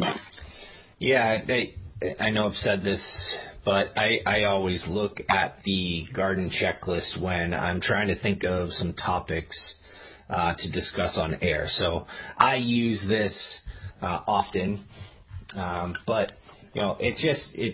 Yeah, they, I know I've said this, but I, I always look at the garden checklist when I'm trying to think of some topics uh, to discuss on air. So I use this uh, often, um, but you know, it just it.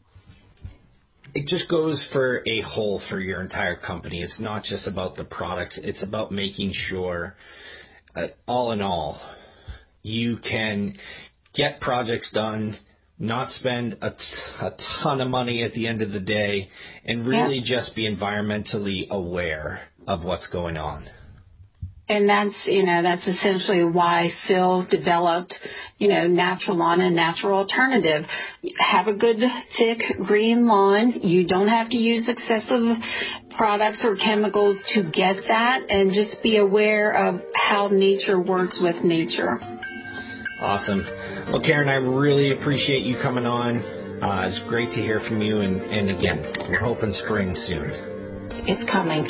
It just goes for a whole for your entire company. It's not just about the products. It's about making sure, uh, all in all, you can get projects done, not spend a, t- a ton of money at the end of the day, and really yeah. just be environmentally aware of what's going on. And that's, you know, that's essentially why Phil developed, you know, Natural Lawn and Natural Alternative. Have a good, thick, green lawn. You don't have to use excessive products or chemicals to get that, and just be aware of how nature works with nature. Awesome. Well, Karen, I really appreciate you coming on. Uh, it's great to hear from you. And, and again, we're hoping spring soon. It's coming.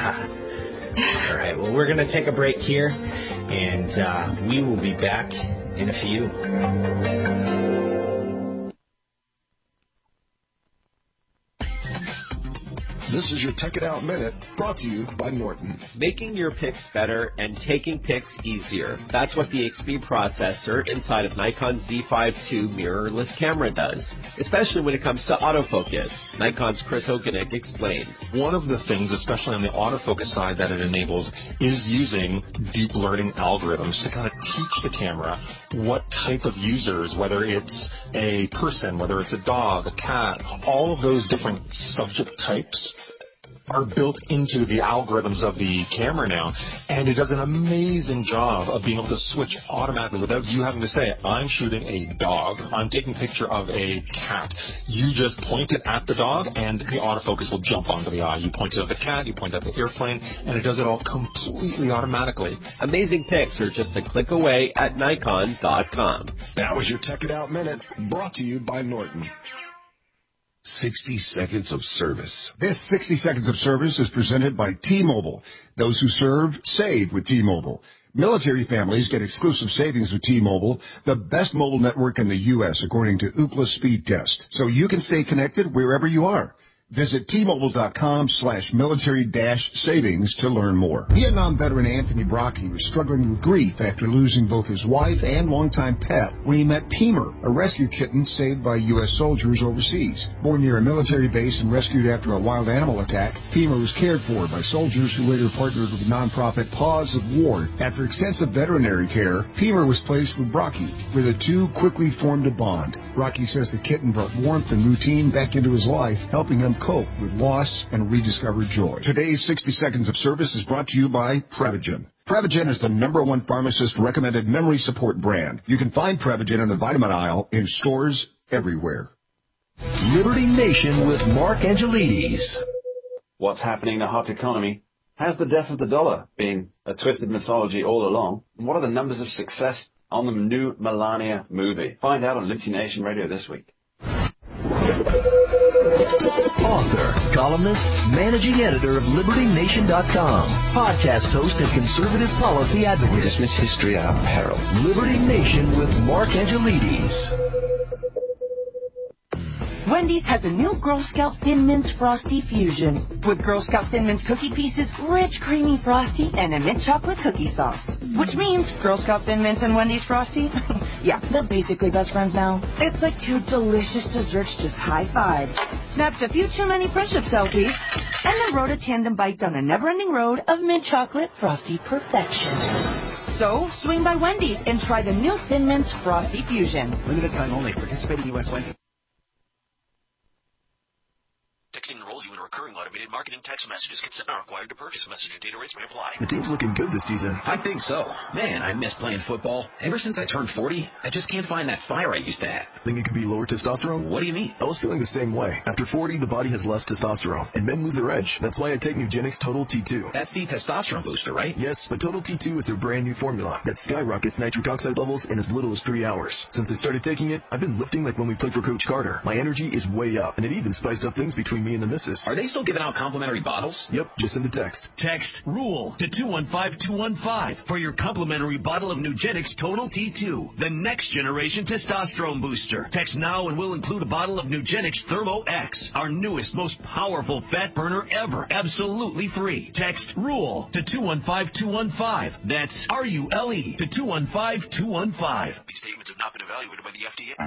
All right, well, we're going to take a break here, and uh, we will be back in a few. This is your Tech It Out Minute, brought to you by Norton. Making your picks better and taking picks easier. That's what the X P processor inside of Nikon's D five two mirrorless camera does, especially when it comes to autofocus. Nikon's Chris Okonik explains. One of the things, especially on the autofocus side, that it enables is using deep learning algorithms to kind of teach the camera what type of users, whether it's a person, whether it's a dog, a cat, all of those different subject types are built into the algorithms of the camera now, and it does an amazing job of being able to switch automatically without you having to say, I'm shooting a dog, I'm taking a picture of a cat. You just point it at the dog, and the autofocus will jump onto the eye. You point it at the cat, you point it at the airplane, and it does it all completely automatically. Amazing pics are just a click away at Nikon dot com. That was your Tech It Out Minute, brought to you by Norton. sixty seconds of service. This sixty seconds of service is presented by T-Mobile. Those who serve, save with T-Mobile. Military families get exclusive savings with T-Mobile, the best mobile network in the U S according to Ookla Speed Test, so you can stay connected wherever you are. Visit T-Mobile.com slash military dash savings to learn more. Vietnam veteran Anthony Brocky was struggling with grief after losing both his wife and longtime pet when he met Peemer, a rescue kitten saved by U S soldiers overseas. Born near a military base and rescued after a wild animal attack, Peemer was cared for by soldiers who later partnered with the nonprofit Paws of War. After extensive veterinary care, Peemer was placed with Brocky, where the two quickly formed a bond. Brocky says the kitten brought warmth and routine back into his life, helping him cope with loss and rediscovered joy. Today's sixty Seconds of Service is brought to you by Prevagen. Prevagen is the number one pharmacist-recommended memory support brand. You can find Prevagen in the vitamin aisle in stores everywhere. Liberty Nation with Mark Angelides. What's happening in the hot economy? Has the death of the dollar been a twisted mythology all along? And what are the numbers of success on the new Melania movie? Find out on Liberty Nation Radio this week. Author, columnist, managing editor of Liberty Nation dot com, podcast host and conservative policy advocate. We dismiss history at our peril. Liberty Nation with Mark Angelides. Wendy's has a new Girl Scout Thin Mints Frosty Fusion with Girl Scout Thin Mints cookie pieces, rich, creamy Frosty, and a mint chocolate cookie sauce. Which means Girl Scout Thin Mints and Wendy's Frosty, yeah, they're basically best friends now. It's like two delicious desserts just high-five. Snapped a few too many friendship selfies, and then rode a tandem bike down a never-ending road of mint chocolate Frosty perfection. So, swing by Wendy's and try the new Thin Mints Frosty Fusion. Limited time only. Participating U S Wendy's. Texting enrolls you in recurring automated marketing text messages. Consent not required to purchase. Message and data rates may apply. The team's looking good this season. I think so. Man, I miss playing football. Ever since I turned forty, I just can't find that fire I used to have. Think it could be lower testosterone? What do you mean? I was feeling the same way. After forty, the body has less testosterone, and men lose their edge. That's why I take Nugenix Total T two. That's the testosterone booster, right? Yes, but Total T two is their brand new formula that skyrockets nitric oxide levels in as little as three hours. Since I started taking it, I've been lifting like when we played for Coach Carter. My energy is way up, and it even spiced up things between me and the missus. Are they still giving out complimentary bottles? Yep, just send a text. Text RULE to two one five two one five for your complimentary bottle of Nugenix Total T two, the next generation testosterone booster. Text now and we'll include a bottle of Nugenix Thermo X, our newest, most powerful fat burner ever, absolutely free. Text RULE to two one five two one five. That's R U L E to two one five two one five. These statements have not been evaluated by the F D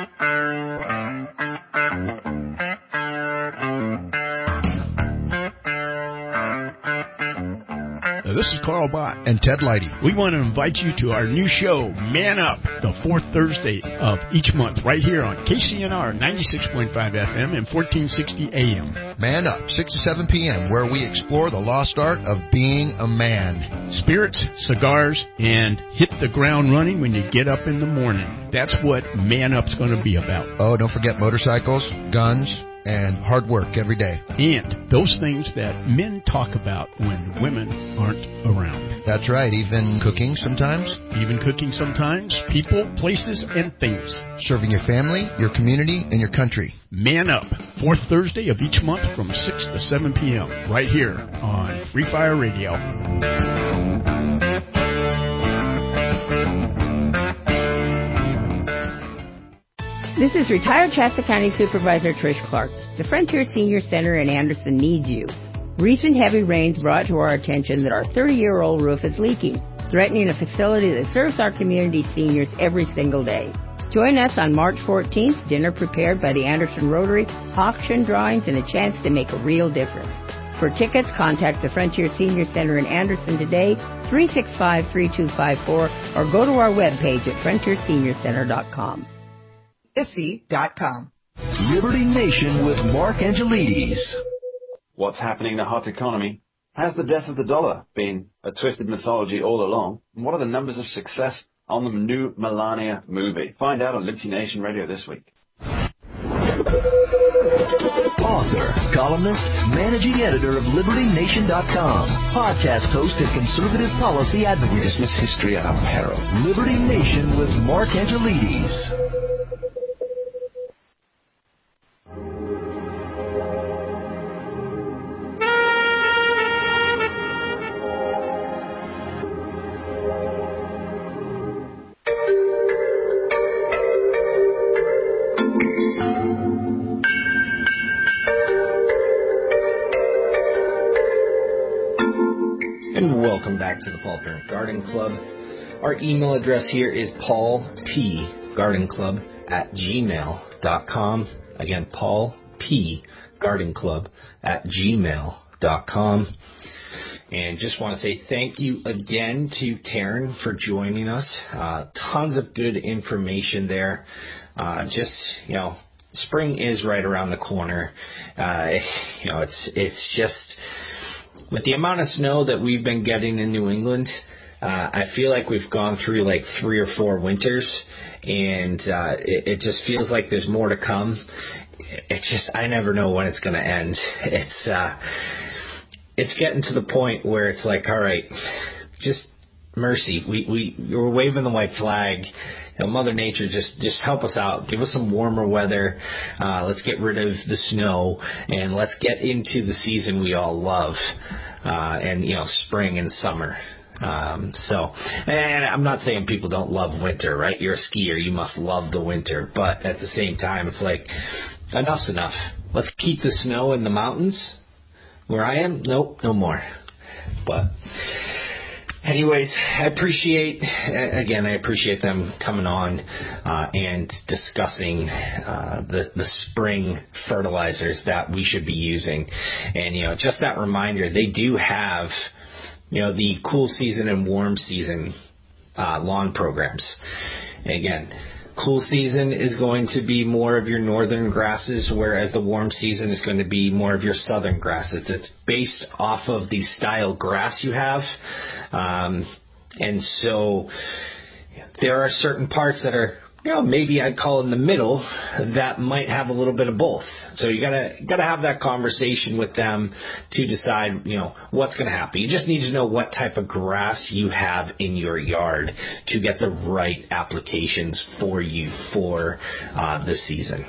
Now, this is Carl Bott and Ted Leidy. We want to invite you to our new show, Man Up, the fourth Thursday of each month, right here on K C N R ninety-six point five F M and fourteen sixty A M. Man Up, six to seven p.m., where we explore the lost art of being a man. Spirits, cigars, and hit the ground running when you get up in the morning. That's what Man Up's going to be about. Oh, don't forget motorcycles, guns, and hard work every day. And those things that men talk about when women aren't around. That's right, even cooking sometimes. Even cooking sometimes. People, places, and things. Serving your family, your community, and your country. Man Up, fourth Thursday of each month from six to seven p.m. right here on Free Fire Radio. This is retired Shasta County Supervisor Trish Clark. The Frontier Senior Center in Anderson needs you. Recent heavy rains brought to our attention that our thirty-year-old roof is leaking, threatening a facility that serves our community seniors every single day. Join us on March fourteenth, dinner prepared by the Anderson Rotary, auction drawings, and a chance to make a real difference. For tickets, contact the Frontier Senior Center in Anderson today, three six five, three two five four, or go to our webpage at frontier senior center dot com. I S I dot com. Liberty Nation with Mark Angelides. What's happening in the hot economy? Has the death of the dollar been a twisted mythology all along? And what are the numbers of success on the new Melania movie? Find out on Liberty Nation Radio this week. Author, columnist, managing editor of Liberty Nation dot com, podcast host and conservative policy advocate. We dismiss history at our peril. Liberty Nation with Mark Angelides. welcome back to the Paul Parent Garden Club. Our email address here is paulpgardenclub at gmail dot com. Again, paulpgardenclub at gmail dot com. And just want to say thank you again to Karen for joining us. Uh, tons of good information there. Uh, just, you know, spring is right around the corner. Uh, you know, it's it's just with the amount of snow that we've been getting in New England, uh, I feel like we've gone through like three or four winters, and uh, it, it just feels like there's more to come. It just, I never know when it's going to end. It's uh, it's getting to the point where it's like, all right, just mercy. We we we're waving the white flag. You know, Mother Nature, just, just help us out. Give us some warmer weather. Uh, let's get rid of the snow, and let's get into the season we all love, uh, and, you know, spring and summer. Um, so, and I'm not saying people don't love winter, right? You're a skier. You must love the winter. But at the same time, it's like, enough's enough. Let's keep the snow in the mountains. Where I am, nope, no more. But anyways, I appreciate, again, I appreciate them coming on uh, and discussing uh, the, the spring fertilizers that we should be using. And, you know, just that reminder, they do have, you know, the cool season and warm season uh, lawn programs. And again, cool season is going to be more of your northern grasses, whereas the warm season is going to be more of your southern grasses. It's based off of the style grass you have. Um, and so there are certain parts that are, you know, maybe I'd call in the middle that might have a little bit of both. So you gotta gotta have that conversation with them to decide, you know, what's gonna happen. You just need to know what type of grass you have in your yard to get the right applications for you for uh, the season.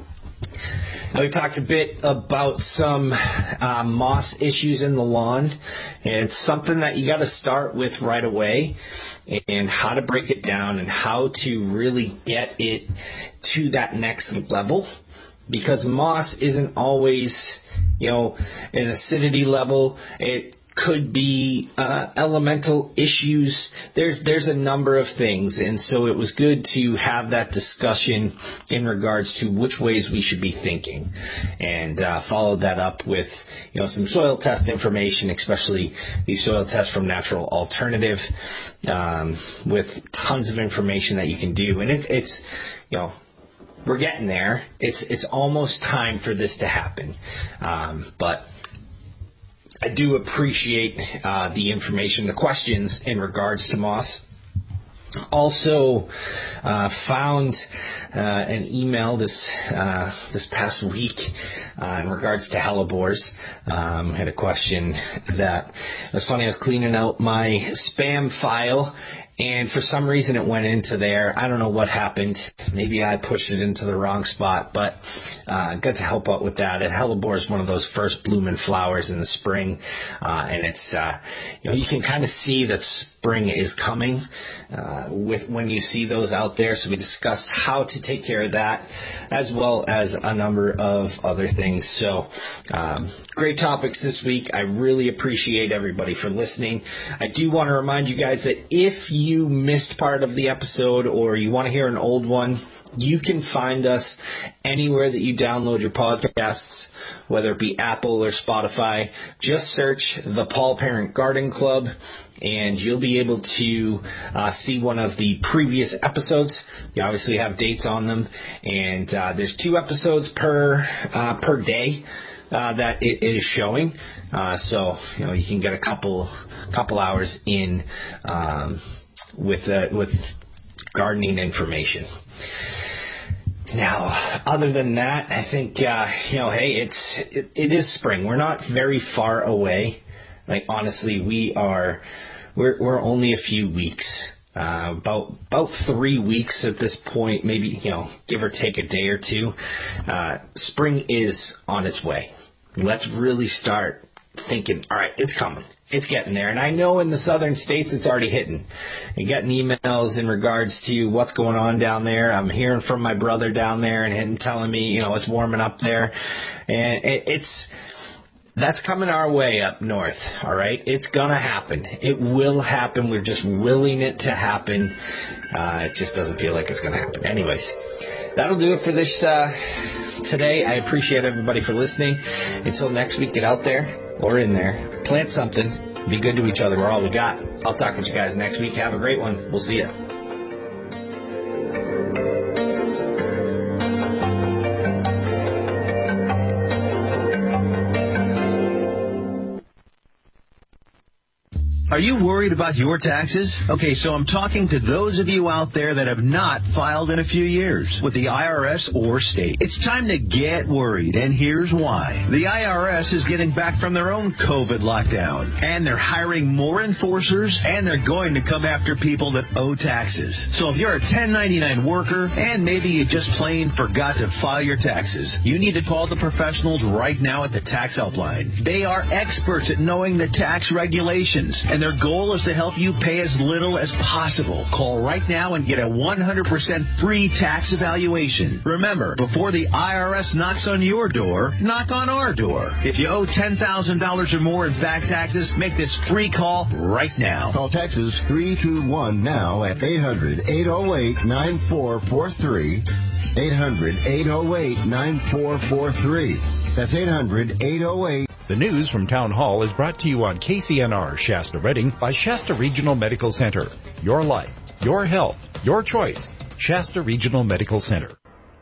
Now, we talked a bit about some uh, moss issues in the lawn, and it's something that you got to start with right away, and how to break it down and how to really get it to that next level, because moss isn't always, you know, an acidity level. It could be uh, elemental issues. There's there's a number of things, and so it was good to have that discussion in regards to which ways we should be thinking, and uh, followed that up with, you know, some soil test information, especially the soil test from Natural Alternative, um, with tons of information that you can do, and it, it's, you know, we're getting there. It's it's almost time for this to happen, um, but I do appreciate uh, the information, the questions in regards to moss. Also uh, found uh, an email this uh, this past week uh, in regards to hellebores. Um, I had a question that, it was funny, I was cleaning out my spam file, and for some reason it went into there. I don't know what happened. Maybe I pushed it into the wrong spot, but uh, got to help out with that. And hellebore is one of those first blooming flowers in the spring, uh, and it's, uh, you know, you can kind of see that spring is coming uh, with when you see those out there. So we discussed how to take care of that, as well as a number of other things. So um, great topics this week. I really appreciate everybody for listening. I do want to remind you guys that if you you missed part of the episode or you want to hear an old one, you can find us anywhere that you download your podcasts, whether it be Apple or Spotify. Just search the Paul Parent Garden Club, and you'll be able to uh, see one of the previous episodes. You obviously have dates on them, and uh, there's two episodes per uh, per day Uh, that it is showing, uh, so you know you can get a couple couple hours in um, with uh, with gardening information. Now, other than that, I think uh, you know, hey, it's it, it is spring. We're not very far away. Like honestly, we are we're we're only a few weeks. Uh, about about three weeks at this point, maybe, you know, give or take a day or two. Uh, spring is on its way. Let's really start thinking, all right, it's coming. It's getting there. And I know in the southern states it's already hitting. I'm getting emails in regards to what's going on down there. I'm hearing from my brother down there and him telling me, you know, it's warming up there. And it, it's That's coming our way up north, all right? It's going to happen. It will happen. We're just willing it to happen. Uh, it just doesn't feel like it's going to happen. Anyways, that'll do it for this uh, today. I appreciate everybody for listening. Until next week, get out there or in there. Plant something. Be good to each other. We're all we got. I'll talk with you guys next week. Have a great one. We'll see you. Are you worried about your taxes? Okay, so I'm talking to those of you out there that have not filed in a few years with the I R S or state. It's time to get worried, and here's why. The I R S is getting back from their own COVID lockdown, and they're hiring more enforcers, and they're going to come after people that owe taxes. So if you're a ten ninety-nine worker, and maybe you just plain forgot to file your taxes, you need to call the professionals right now at the Tax Helpline. They are experts at knowing the tax regulations, and their goal is to help you pay as little as possible. Call right now and get a one hundred percent free tax evaluation. Remember, before the I R S knocks on your door, knock on our door. If you owe ten thousand dollars or more in back taxes, make this free call right now. Call Texas three two one now at eight hundred, eight oh eight, nine four four three. eight hundred, eight oh eight, nine four four three. That's eight hundred, eight oh eight. The news from Town Hall is brought to you on K C N R Shasta Redding by Shasta Regional Medical Center. Your life, your health, your choice. Shasta Regional Medical Center.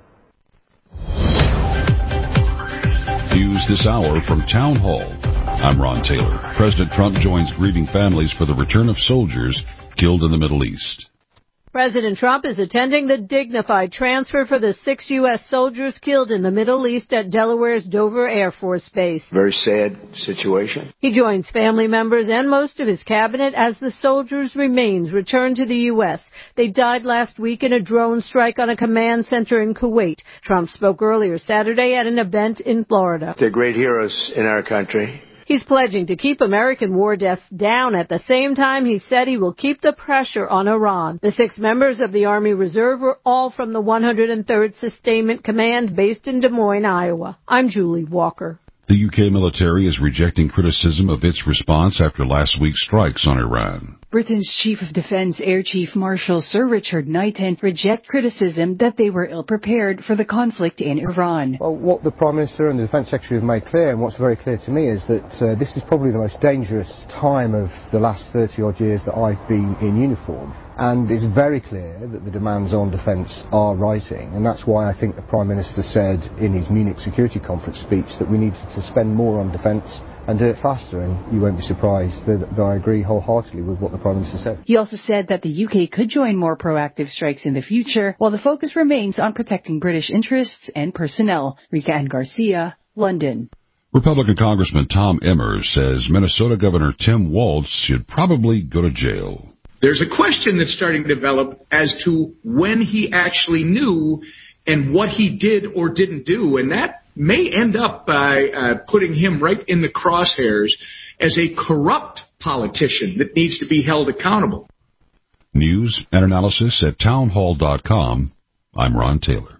News this hour from Town Hall. I'm Ron Taylor. President Trump joins grieving families for the return of soldiers killed in the Middle East. President Trump is attending the dignified transfer for the six U S soldiers killed in the Middle East at Delaware's Dover Air Force Base. Very sad situation. He joins family members and most of his cabinet as the soldiers' remains return to the U S. They died last week in a drone strike on a command center in Kuwait. Trump spoke earlier Saturday at an event in Florida. They're great heroes in our country. He's pledging to keep American war deaths down. At the same time, he said he will keep the pressure on Iran. The six members of the Army Reserve were all from the one hundred third Sustainment Command based in Des Moines, Iowa. I'm Julie Walker. The U K military is rejecting criticism of its response after last week's strikes on Iran. Britain's Chief of Defence Air Chief Marshal Sir Richard Knighton reject criticism that they were ill-prepared for the conflict in Iran. Well, what the Prime Minister and the Defence Secretary have made clear, and what's very clear to me, is that uh, this is probably the most dangerous time of the last thirty-odd years that I've been in uniform. And it's very clear that the demands on defence are rising, and that's why I think the Prime Minister said in his Munich Security Conference speech that we needed to spend more on defence and do it faster, and you won't be surprised that, that I agree wholeheartedly with what the Prime Minister said. He also said that the U K could join more proactive strikes in the future, while the focus remains on protecting British interests and personnel. Rika Ann Garcia, London. Republican Congressman Tom Emmer says Minnesota Governor Tim Walz should probably go to jail. There's a question that's starting to develop as to when he actually knew and what he did or didn't do, and that may end up by uh, putting him right in the crosshairs as a corrupt politician that needs to be held accountable. News and analysis at townhall dot com. I'm Ron Taylor.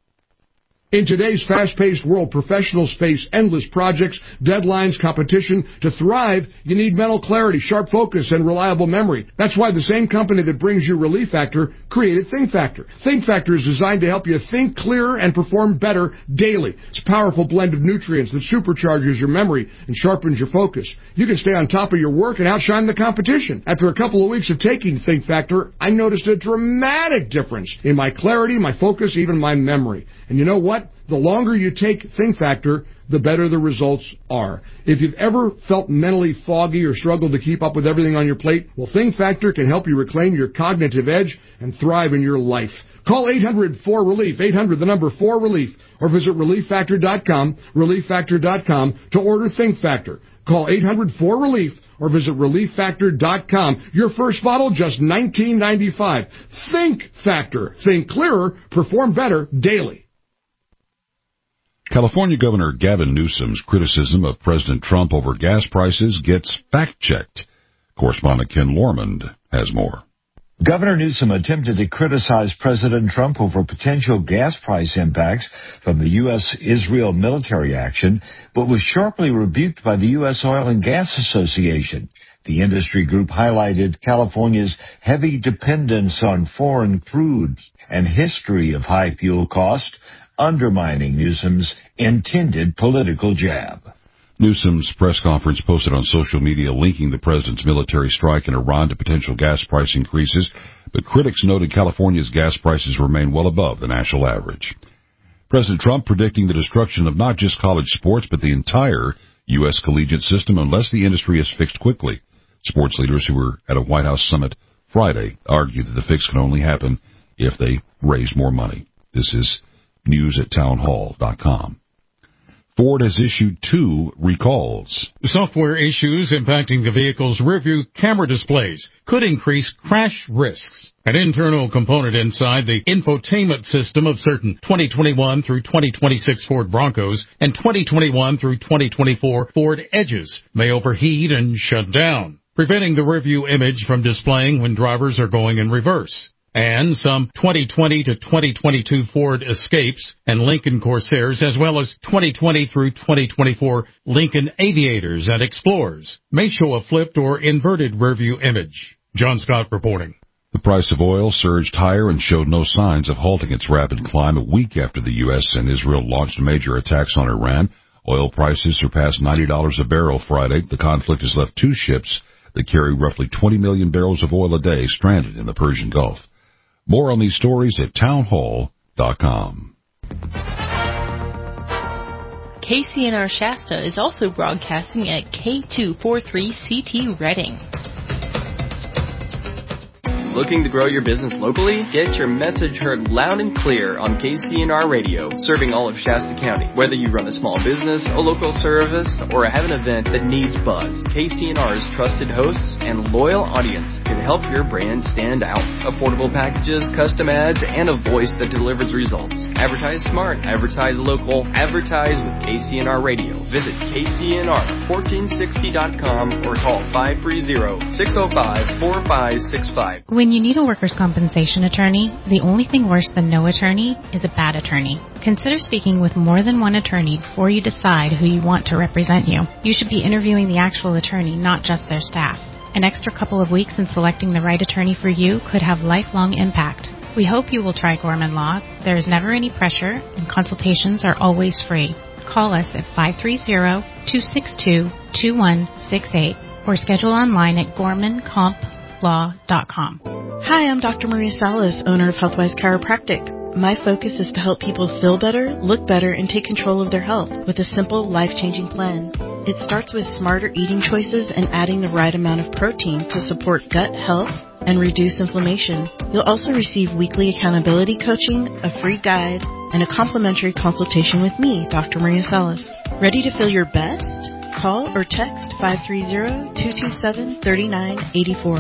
In today's fast-paced world, professionals face endless projects, deadlines, competition. To thrive, you need mental clarity, sharp focus, and reliable memory. That's why the same company that brings you Relief Factor created Think Factor. Think Factor is designed to help you think clearer and perform better daily. It's a powerful blend of nutrients that supercharges your memory and sharpens your focus. You can stay on top of your work and outshine the competition. After a couple of weeks of taking Think Factor, I noticed a dramatic difference in my clarity, my focus, even my memory. And you know what? The longer you take Think Factor, the better the results are. If you've ever felt mentally foggy or struggled to keep up with everything on your plate, well, Think Factor can help you reclaim your cognitive edge and thrive in your life. Call eight hundred four relief, eight hundred the number four relief, or visit relief factor dot com, relief factor dot com to order Think Factor. Call eight hundred four relief or visit relief factor dot com. Your first bottle, just nineteen ninety-five. Think Factor. Think clearer, perform better daily. California Governor Gavin Newsom's criticism of President Trump over gas prices gets fact-checked. Correspondent Ken Lormond has more. Governor Newsom attempted to criticize President Trump over potential gas price impacts from the U S Israel military action, but was sharply rebuked by the U S Oil and Gas Association. The industry group highlighted California's heavy dependence on foreign crude and history of high fuel costs, undermining Newsom's intended political jab. Newsom's press conference posted on social media linking the president's military strike in Iran to potential gas price increases, but critics noted California's gas prices remain well above the national average. President Trump predicting the destruction of not just college sports, but the entire U S collegiate system unless the industry is fixed quickly. Sports leaders who were at a White House summit Friday argued that the fix can only happen if they raise more money. This is news at townhall dot com. Ford has issued two recalls. Software issues impacting the vehicle's rearview camera displays could increase crash risks. An internal component inside the infotainment system of certain twenty twenty-one through twenty twenty-six Ford Broncos and twenty twenty-one through twenty twenty-four Ford Edges may overheat and shut down, preventing the rearview image from displaying when drivers are going in reverse. And some twenty twenty to twenty twenty-two Ford Escapes and Lincoln Corsairs, as well as twenty twenty through twenty twenty-four Lincoln Aviators and Explorers, may show a flipped or inverted rearview image. John Scott reporting. The price of oil surged higher and showed no signs of halting its rapid climb a week after the U S and Israel launched major attacks on Iran. Oil prices surpassed ninety dollars a barrel Friday. The conflict has left two ships that carry roughly twenty million barrels of oil a day stranded in the Persian Gulf. More on these stories at townhall dot com. K C N R Shasta is also broadcasting at K two forty-three C T Reading. Looking to grow your business locally? Get your message heard loud and clear on K C N R Radio, serving all of Shasta County. Whether you run a small business, a local service, or have an event that needs buzz, K C N R's trusted hosts and loyal audience can help your brand stand out. Affordable packages, custom ads, and a voice that delivers results. Advertise smart, advertise local, advertise with K C N R Radio. Visit K C N R fourteen sixty dot com or call five three zero, six zero five, four five six five. When you need a workers' compensation attorney, the only thing worse than no attorney is a bad attorney. Consider speaking with more than one attorney before you decide who you want to represent you. You should be interviewing the actual attorney, not just their staff. An extra couple of weeks in selecting the right attorney for you could have lifelong impact. We hope you will try Gorman Law. There is never any pressure, and consultations are always free. Call us at five three zero, two six two, two one six eight or schedule online at gorman comp law dot com. Hi, I'm Doctor Maria Salas, owner of HealthWise Chiropractic. My focus is to help people feel better, look better, and take control of their health with a simple, life-changing plan. It starts with smarter eating choices and adding the right amount of protein to support gut health and reduce inflammation. You'll also receive weekly accountability coaching, a free guide, and a complimentary consultation with me, Doctor Maria Salas. Ready to feel your best? Call or text five three zero, two two seven, three nine eight four.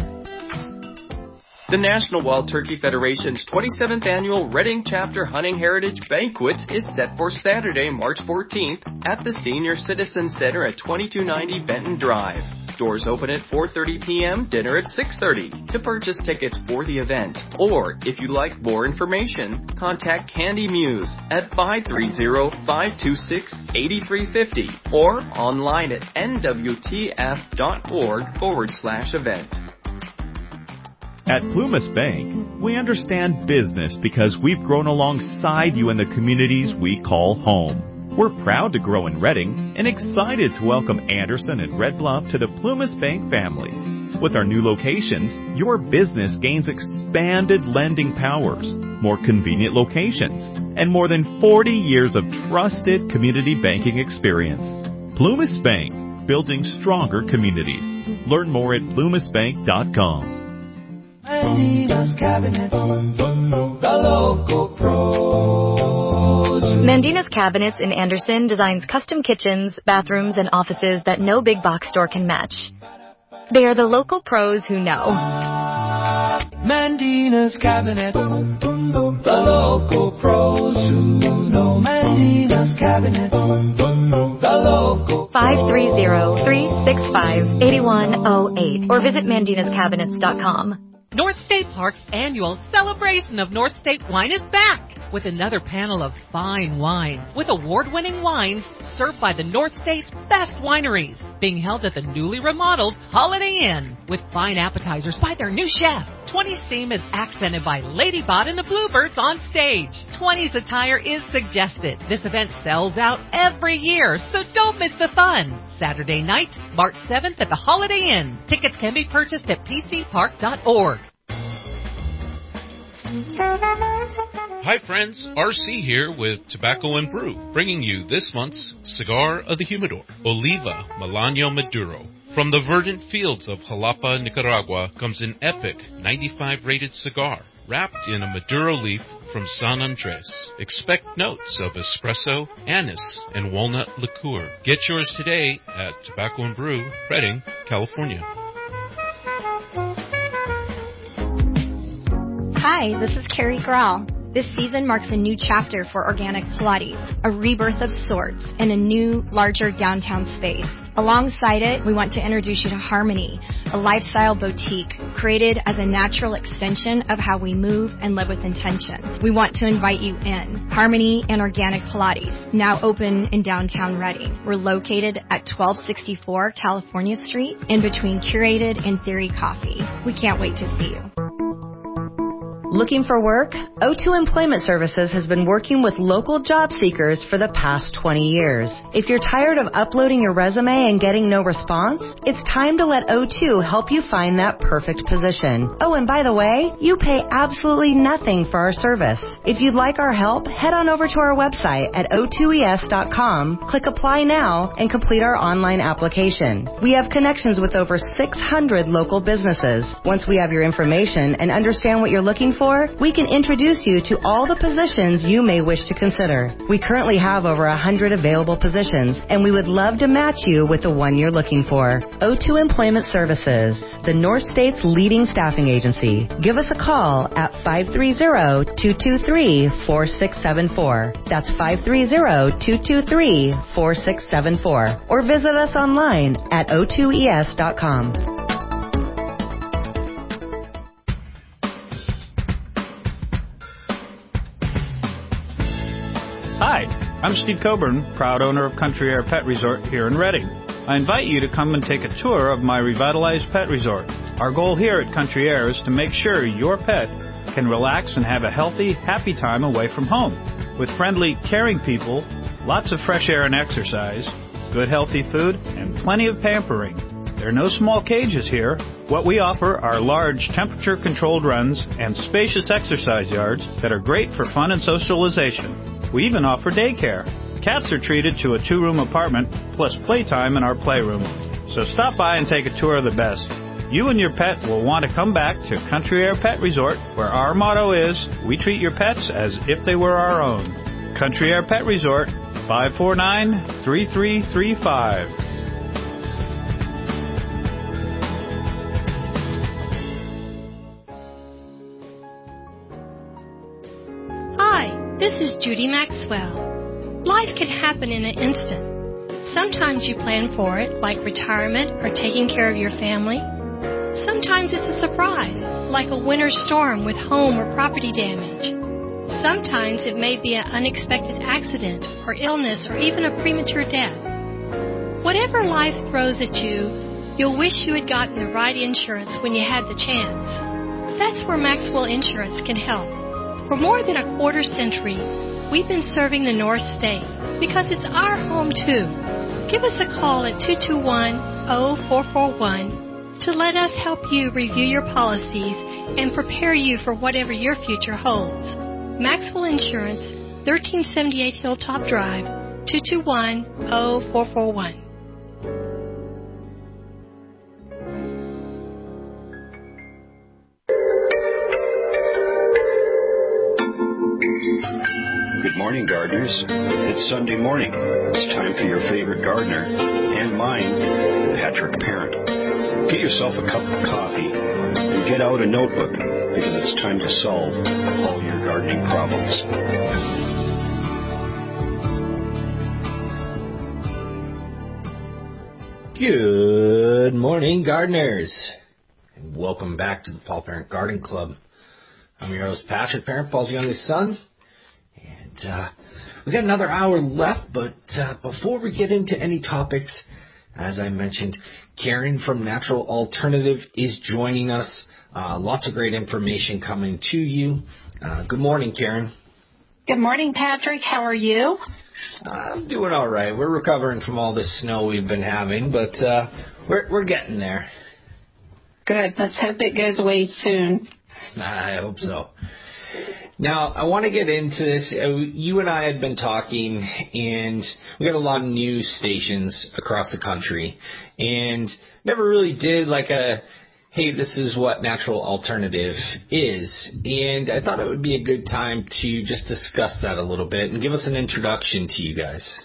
The National Wild Turkey Federation's twenty-seventh Annual Reading Chapter Hunting Heritage Banquet is set for Saturday, March fourteenth at the Senior Citizen Center at twenty-two ninety Benton Drive. Doors open at four thirty p.m., dinner at six thirty. To purchase tickets for the event, or if you'd like more information, contact Candy Muse at five three zero, five two six, eight three five zero or online at nwtf.org forward slash event. At Plumas Bank, we understand business because we've grown alongside you in the communities we call home. We're proud to grow in Reading and excited to welcome Anderson and Red Bluff to the Plumas Bank family. With our new locations, your business gains expanded lending powers, more convenient locations, and more than forty years of trusted community banking experience. Plumas Bank, building stronger communities. Learn more at plumas bank dot com. Mandina's Cabinets, the local pros. Mandina's Cabinets in Anderson designs custom kitchens, bathrooms, and offices that no big box store can match. They are the local pros who know. Mandina's Cabinets, the local pros who know. Mandina's Cabinets, the local five three zero, three six five, eight one zero eight or visit mandinas cabinets dot com. North State Park's annual celebration of North State wine is back with another panel of fine wine with award-winning wines served by the North State's best wineries, being held at the newly remodeled Holiday Inn with fine appetizers by their new chef. twenty's theme is accented by Lady Bot and the Bluebirds on stage. twenty's attire is suggested. This event sells out every year, so don't miss the fun. Saturday night, March seventh at the Holiday Inn. Tickets can be purchased at p c park dot org. Hi friends, R C here with Tobacco and Brew, bringing you this month's Cigar of the Humidor, Oliva Melanio Maduro. From the verdant fields of Jalapa, Nicaragua, comes an epic ninety-five rated cigar, wrapped in a Maduro leaf from San Andres. Expect notes of espresso, anise, and walnut liqueur. Get yours today at Tobacco and Brew, Redding, California. Hi, this is Carrie Grau. This season marks a new chapter for Organic Pilates, a rebirth of sorts in a new, larger downtown space. Alongside it, we want to introduce you to Harmony, a lifestyle boutique created as a natural extension of how we move and live with intention. We want to invite you in. Harmony and Organic Pilates, now open in downtown Redding. We're located at twelve sixty-four California Street, in between Curated and Theory Coffee. We can't wait to see you. Looking for work? O two Employment Services has been working with local job seekers for the past twenty years. If you're tired of uploading your resume and getting no response, it's time to let O two help you find that perfect position. Oh, and by the way, you pay absolutely nothing for our service. If you'd like our help, head on over to our website at o two e s dot com, click Apply Now, and complete our online application. We have connections with over six hundred local businesses. Once we have your information and understand what you're looking for, we can introduce you to all the positions you may wish to consider. We currently have over one hundred available positions, and we would love to match you with the one you're looking for. O two Employment Services, the North State's leading staffing agency. Give us a call at five three zero, two two three, four six seven four. That's five three zero, two two three, four six seven four. Or visit us online at o two e s dot com. Hi, I'm Steve Coburn, proud owner of Country Air Pet Resort here in Redding. I invite you to come and take a tour of my revitalized pet resort. Our goal here at Country Air is to make sure your pet can relax and have a healthy, happy time away from home. With friendly, caring people, lots of fresh air and exercise, good healthy food, and plenty of pampering. There are no small cages here. What we offer are large temperature-controlled runs and spacious exercise yards that are great for fun and socialization. We even offer daycare. Cats are treated to a two-room apartment plus playtime in our playroom. So stop by and take a tour of the best. You and your pet will want to come back to Country Air Pet Resort, where our motto is, we treat your pets as if they were our own. Country Air Pet Resort, five four nine, three three three five. This is Judy Maxwell. Life can happen in an instant. Sometimes you plan for it, like retirement or taking care of your family. Sometimes it's a surprise, like a winter storm with home or property damage. Sometimes it may be an unexpected accident or illness or even a premature death. Whatever life throws at you, you'll wish you had gotten the right insurance when you had the chance. That's where Maxwell Insurance can help. For more than a quarter century, we've been serving the North State because it's our home too. Give us a call at two two one, zero four four one to let us help you review your policies and prepare you for whatever your future holds. Maxwell Insurance, thirteen seventy-eight Hilltop Drive, two two one, zero four four one. Good morning, gardeners. It's Sunday morning. It's time for your favorite gardener, and mine, Patrick Parent. Get yourself a cup of coffee and get out a notebook, because it's time to solve all your gardening problems. Good morning, gardeners. welcome back to the Paul Parent Garden Club. I'm your host, Patrick Parent, Paul's youngest son. And uh, we got another hour left, but uh, before we get into any topics, as I mentioned, Karen from Natural Alternative is joining us. Uh, lots of great information coming to you. Uh, good morning, Karen. Good morning, Patrick. How are you? I'm doing all right. We're recovering from all this snow we've been having, but uh, we're we're getting there. Good. Let's hope it goes away soon. I hope so. Now, I want to get into this. You and I had been talking, and we got a lot of news stations across the country, and never really did like a, hey, this is what Natural Alternative is. And I thought it would be a good time to just discuss that a little bit and give us an introduction to you guys.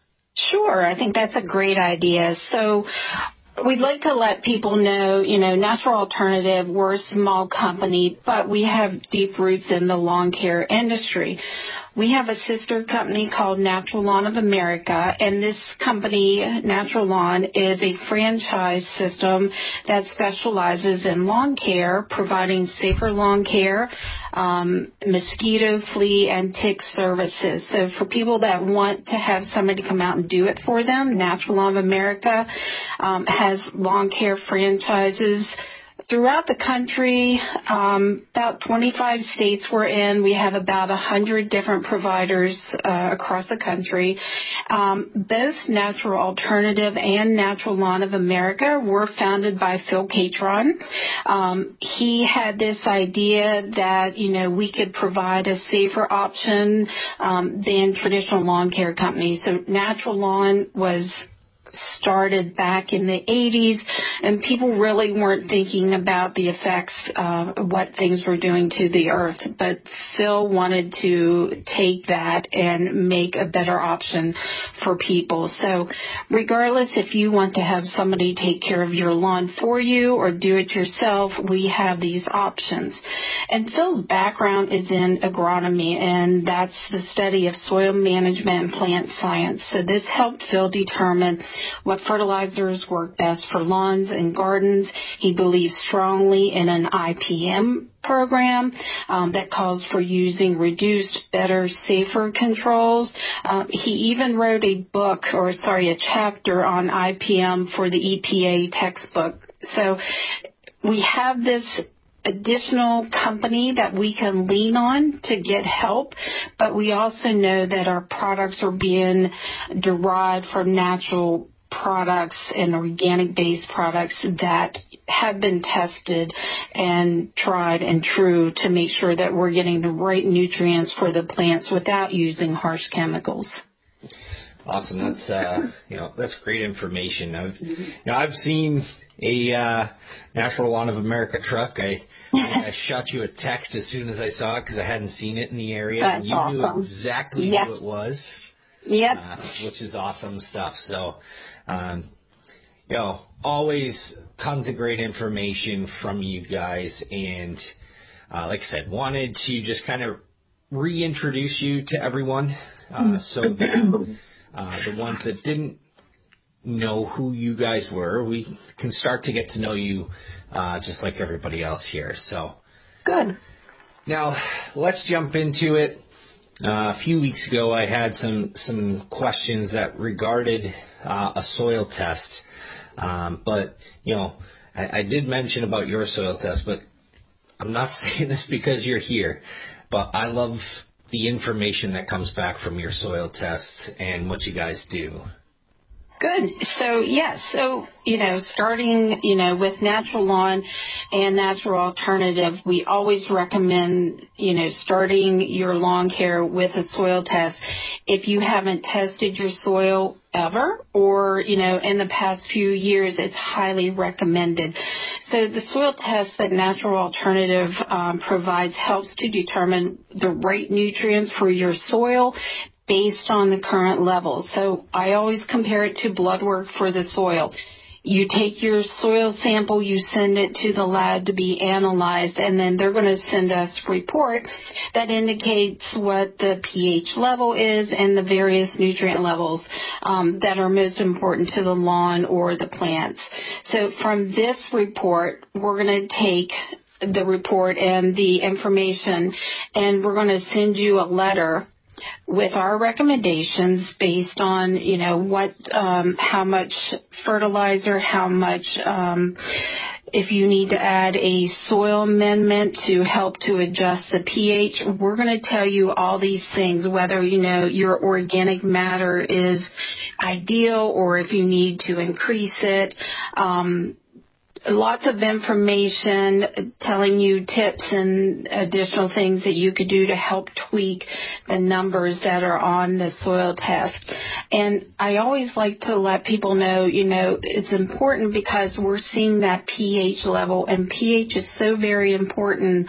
Sure. I think that's a great idea. So we'd like to let people know, you know, Natural Alternative, we're a small company, but we have deep roots in the lawn care industry. We have a sister company called Natural Lawn of America, and this company, Natural Lawn, is a franchise system that specializes in lawn care, providing safer lawn care, um, mosquito, flea, and tick services. So for people that want to have somebody come out and do it for them, Natural Lawn of America um, has lawn care franchises throughout the country. Um, about twenty-five states we're in. We have about one hundred different providers uh, across the country. Um, both Natural Alternative and Natural Lawn of America were founded by Phil Catron. Um, he had this idea that, you know, we could provide a safer option um, than traditional lawn care companies. So Natural Lawn was started back in the eighties, and people really weren't thinking about the effects of what things were doing to the earth. But Phil wanted to take that and make a better option for people. So regardless if you want to have somebody take care of your lawn for you or do it yourself, we have these options. And Phil's background is in agronomy, and that's the study of soil management and plant science. So this helped Phil determine what fertilizers work best for lawns and gardens. He believes strongly in an I P M program um, that calls for using reduced, better, safer controls. Uh, he even wrote a book, or sorry, a chapter on I P M for the E P A textbook. So we have this additional company that we can lean on to get help, but we also know that our products are being derived from natural products and organic-based products that have been tested and tried and true to make sure that we're getting the right nutrients for the plants without using harsh chemicals. Awesome. That's uh, you know that's great information. I've you know I've seen a uh, Natural Lawn of America truck. I I shot you a text as soon as I saw it because I hadn't seen it in the area. That's and you awesome. knew exactly Yes. who it was. Yep. Uh, which is awesome stuff. So, um, you know, always tons of great information from you guys. And uh, like I said, wanted to just kind of reintroduce you to everyone uh, so that uh, the ones that didn't know who you guys were, we can start to get to know you uh, just like everybody else here. So good. Now, let's jump into it. Uh, a few weeks ago, I had some some questions that regarded uh, a soil test, um, but you know, I, I did mention about your soil test, but I'm not saying this because you're here, but I love the information that comes back from your soil tests and what you guys do. Good. So, yes, so, you know, starting, you know, with Natural Lawn and Natural Alternative, we always recommend, you know, starting your lawn care with a soil test. If you haven't tested your soil ever or, you know, in the past few years, it's highly recommended. So the soil test that Natural Alternative um, provides helps to determine the right nutrients for your soil based on the current level. So I always compare it to blood work for the soil. You take your soil sample, you send it to the lab to be analyzed, and then they're going to send us a report that indicates what the pH level is and the various nutrient levels um, that are most important to the lawn or the plants. So from this report, we're going to take the report and the information, and we're going to send you a letter with our recommendations based on, you know, what, um, how much fertilizer, how much, um, if you need to add a soil amendment to help to adjust the pH. We're going to tell you all these things, whether, you know, your organic matter is ideal or if you need to increase it. Um, Lots of information telling you tips and additional things that you could do to help tweak the numbers that are on the soil test. And I always like to let people know, you know, it's important because we're seeing that pH level, and pH is so very important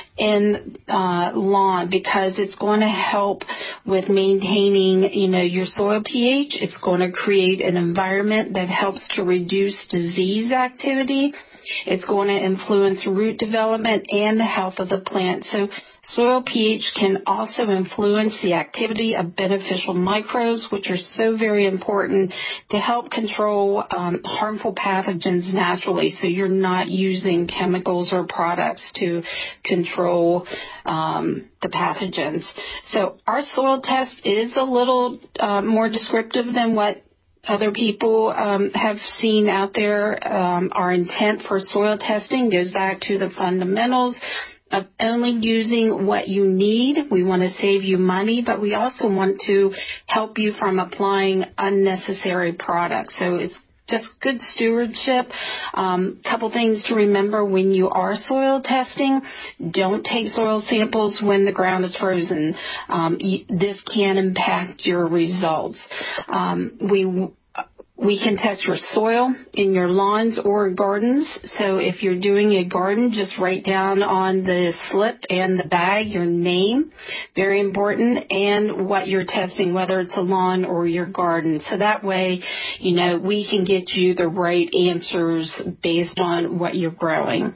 in uh, lawn because it's going to help with maintaining, you know, your soil pH. It's going to create an environment that helps to reduce disease activity. It's going to influence root development and the health of the plant. So soil pH can also influence the activity of beneficial microbes, which are so very important to help control um, harmful pathogens naturally, so you're not using chemicals or products to control um, the pathogens. So our soil test is a little uh, more descriptive than what other people um, have seen out there. Um, our intent for soil testing goes back to the fundamentals of only using what you need. We want to save you money, but we also want to help you from applying unnecessary products. So it's just good stewardship. Um, couple things to remember when you are soil testing. Don't take soil samples when the ground is frozen. Um, you, this can impact your results. Um, we We can test your soil in your lawns or gardens. So if you're doing a garden, just write down on the slip and the bag your name, very important, and what you're testing, whether it's a lawn or your garden. So that way, you know, we can get you the right answers based on what you're growing.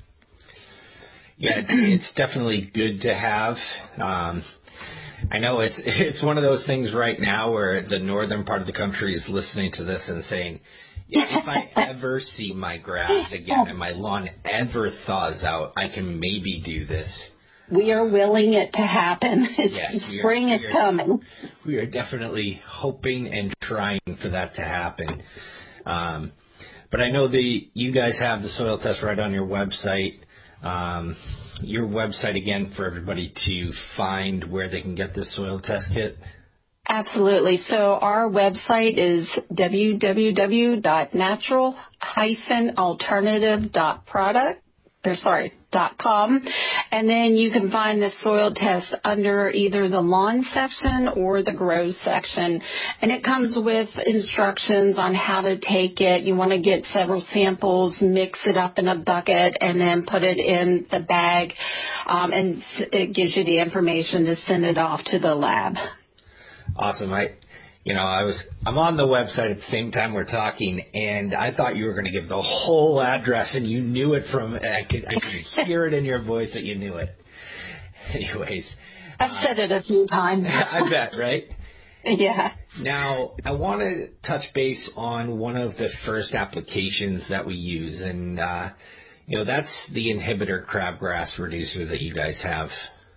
Yeah, it's definitely good to have. Um, I know it's it's one of those things right now where the northern part of the country is listening to this and saying, if I ever see my grass again and my lawn ever thaws out, I can maybe do this. We are willing it to happen. It's, yes, spring are, is are, coming. We are definitely hoping and trying for that to happen. Um, but I know the you guys have the soil test right on your website. Um, your website again for everybody to find where they can get this soil test kit. Absolutely. So our website is w w w dot natural dash alternative dot product. Or sorry, dot com, and then you can find the soil test under either the lawn section or the grow section, and it comes with instructions on how to take it. You want to get several samples, mix it up in a bucket, and then put it in the bag, um, and it gives you the information to send it off to the lab. Awesome. I, you know, I was, I'm on the website at the same time we're talking, and I thought you were going to give the whole address, and you knew it from, I could, I could hear it in your voice that you knew it. Anyways. I've uh, said it a few times. I bet, right? Yeah. Now, I want to touch base on one of the first applications that we use, and, uh, you know, that's the inhibitor crabgrass reducer that you guys have.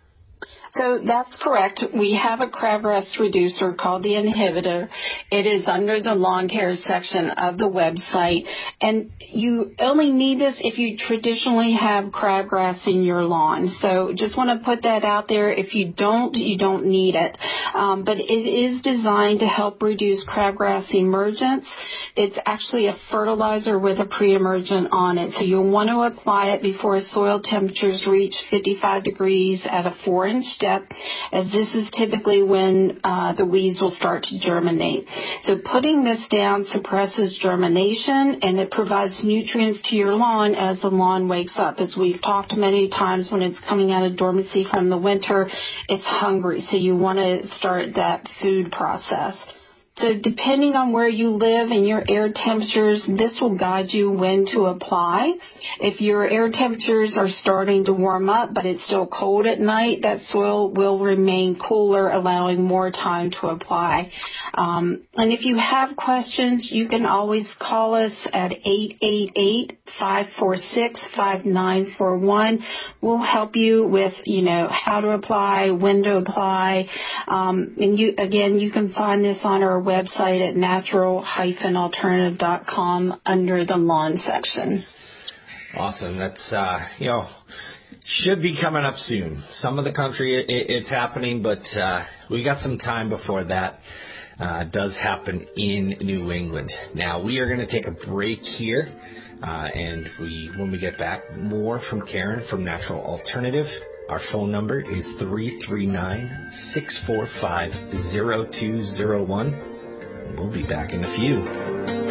So that's correct. We have a crabgrass reducer called the Inhibitor. It is under the lawn care section of the website, and you only need this if you traditionally have crabgrass in your lawn. So just want to put that out there. If you don't, you don't need it. Um, but it is designed to help reduce crabgrass emergence. It's actually a fertilizer with a pre-emergent on it. So you'll want to apply it before soil temperatures reach fifty-five degrees at a four-inch step, as this is typically when uh, the weeds will start to germinate. So putting this down suppresses germination, and it provides nutrients to your lawn as the lawn wakes up. As we've talked many times, when it's coming out of dormancy from the winter, it's hungry, so you want to start that food process. So depending on where you live and your air temperatures, this will guide you when to apply. If your air temperatures are starting to warm up, but it's still cold at night, that soil will remain cooler, allowing more time to apply. Um, and if you have questions, you can always call us at eight eight eight, five four six, five nine four one. We'll help you with, you know, how to apply, when to apply. Um, and you, again, you can find this on our website at natural dash alternative dot com under the lawn section. Awesome. That's, uh, you know, should be coming up soon. Some of the country, it, it's happening, but uh, we got some time before that uh, does happen in New England. Now, we are going to take a break here, uh, and we when we get back, more from Karen from Natural Alternative. Our phone number is three three nine, six four five, zero two zero one. We'll be back in a few.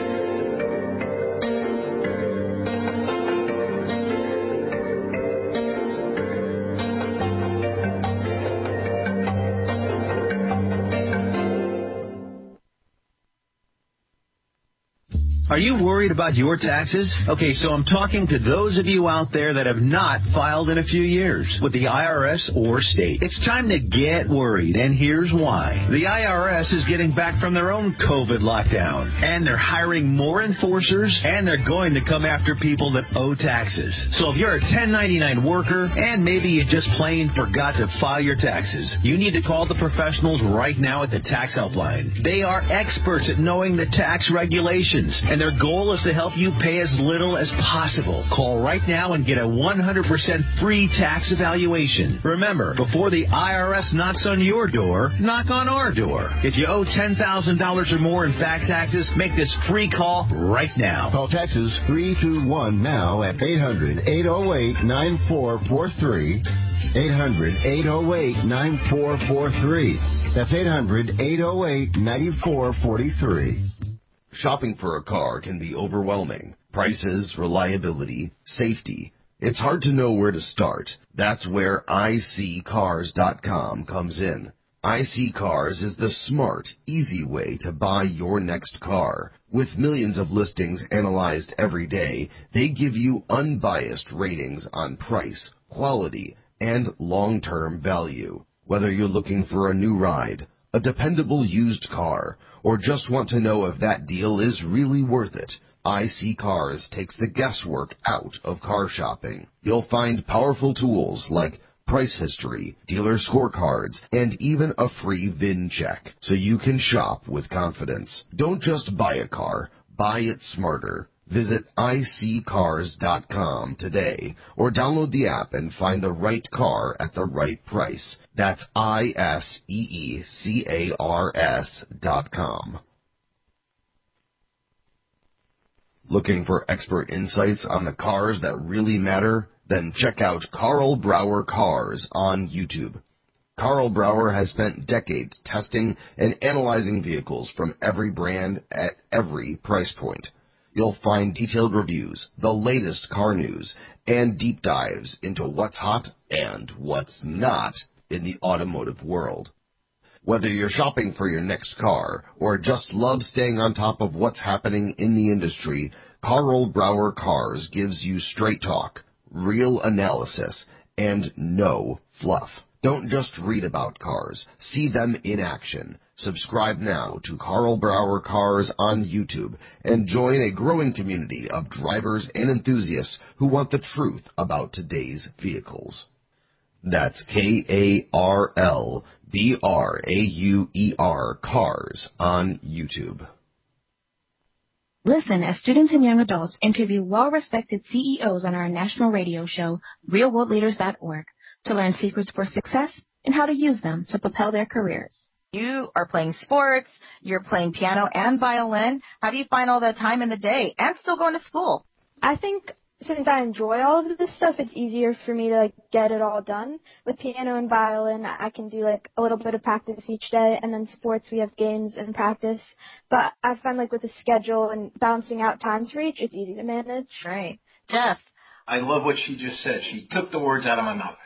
Are you worried about your taxes? Okay, so I'm talking to those of you out there that have not filed in a few years with the I R S or state. It's time to get worried, and here's why. The I R S is getting back from their own COVID lockdown, and they're hiring more enforcers, and they're going to come after people that owe taxes. So if you're a ten ninety-nine worker, and maybe you just plain forgot to file your taxes, you need to call the professionals right now at the Tax Helpline. They are experts at knowing the tax regulations, and their goal is to help you pay as little as possible. Call right now and get a one hundred percent free tax evaluation. Remember, before the I R S knocks on your door, knock on our door. If you owe ten thousand dollars or more in back taxes, make this free call right now. Call Texas three two one now at eight hundred, eight oh eight, nine four four three. eight hundred, eight oh eight, nine four four three. That's eight hundred, eight oh eight, nine four four three. Shopping for a car can be overwhelming. Prices, reliability, safety. It's hard to know where to start. That's where I C cars dot com comes in. iSeeCars is the smart, easy way to buy your next car. With millions of listings analyzed every day, they give you unbiased ratings on price, quality, and long-term value. Whether you're looking for a new ride, a dependable used car, or just want to know if that deal is really worth it, iSeeCars takes the guesswork out of car shopping. You'll find powerful tools like price history, dealer scorecards, and even a free V I N check, so you can shop with confidence. Don't just buy a car, buy it smarter. Visit I C cars dot com today or download the app and find the right car at the right price. That's I S E E C A R S dot com. Looking for expert insights on the cars that really matter? Then check out Carl Brower Cars on YouTube. Carl Brower has spent decades testing and analyzing vehicles from every brand at every price point. You'll find detailed reviews, the latest car news, and deep dives into what's hot and what's not in the automotive world. Whether you're shopping for your next car or just love staying on top of what's happening in the industry, Carl Brower Cars gives you straight talk, real analysis, and no fluff. Don't just read about cars. See them in action. Subscribe now to Carl Brower Cars on YouTube and join a growing community of drivers and enthusiasts who want the truth about today's vehicles. That's K A R L B R A U E R Cars on YouTube. Listen as students and young adults interview well-respected C E Os on our national radio show, real world leaders dot org, to learn secrets for success and how to use them to propel their careers. You are playing sports, you're playing piano and violin. How do you find all that time in the day and still going to school? I think since I enjoy all of this stuff, it's easier for me to like get it all done. With piano and violin, I can do like a little bit of practice each day, and then sports, we have games and practice. But I find like with the schedule and balancing out times for each, it's easy to manage. Right. Jeff? I love what she just said. She took the words out of my mouth.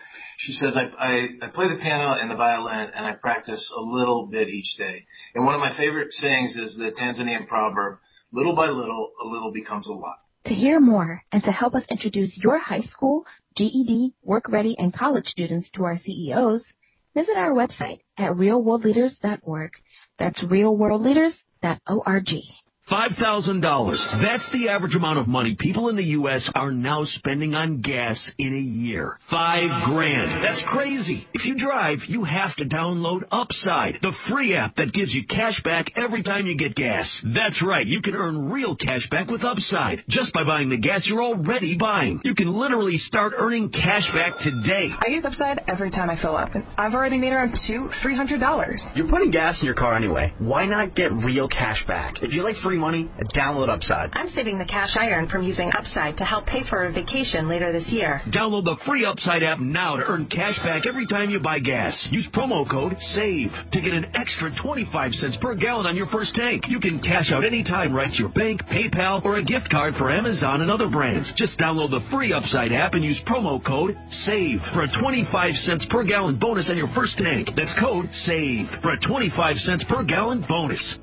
She says, I, I, I play the piano and the violin, and I practice a little bit each day. And one of my favorite sayings is the Tanzanian proverb, little by little, a little becomes a lot. To hear more and to help us introduce your high school, G E D, work-ready, and college students to our C E Os, visit our website at real world leaders dot org. That's real world leaders dot org. five thousand dollars. That's the average amount of money people in the U S are now spending on gas in a year. Five grand. That's crazy. If you drive, you have to download Upside, the free app that gives you cash back every time you get gas. That's right. You can earn real cash back with Upside just by buying the gas you're already buying. You can literally start earning cash back today. I use Upside every time I fill up, and I've already made around two, three hundred dollars. You're putting gas in your car anyway. Why not get real cash back? If you like free money, download Upside. I'm saving the cash I earn from using Upside to help pay for a vacation later this year. Download the free Upside app now to earn cash back every time you buy gas. Use promo code SAVE to get an extra twenty-five cents per gallon on your first tank. You can cash out anytime right to your bank, PayPal, or a gift card for Amazon and other brands. Just download the free Upside app and use promo code SAVE for a twenty-five cents per gallon bonus on your first tank. That's code SAVE for a twenty-five cents per gallon bonus.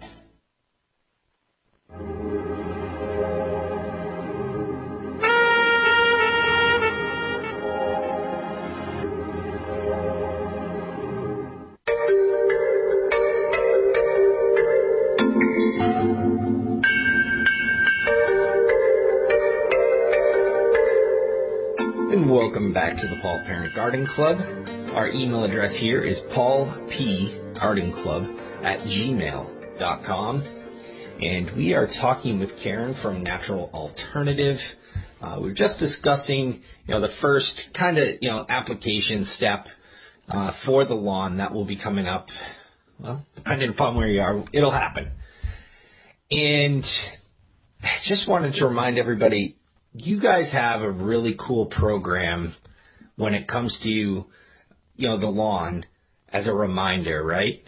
Welcome back to the Paul Parent Garden Club. Our email address here is paulpgardenclub at gmail dot com. And we are talking with Karen from Natural Alternative. Uh, we we're just discussing, you know, the first kind of, you know, application step uh, for the lawn that will be coming up. Well, depending upon where you are, it'll happen. And I just wanted to remind everybody, you guys have a really cool program when it comes to, you know, the lawn as a reminder, right?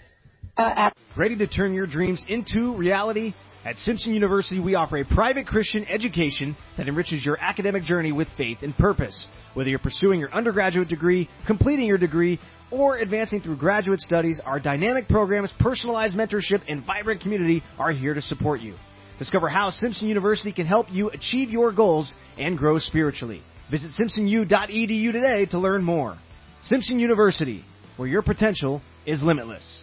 Uh, Ready to turn your dreams into reality? At Simpson University, we offer a private Christian education that enriches your academic journey with faith and purpose. Whether you're pursuing your undergraduate degree, completing your degree, or advancing through graduate studies, our dynamic programs, personalized mentorship, and vibrant community are here to support you. Discover how Simpson University can help you achieve your goals and grow spiritually. Visit simpson u dot e d u today to learn more. Simpson University, where your potential is limitless.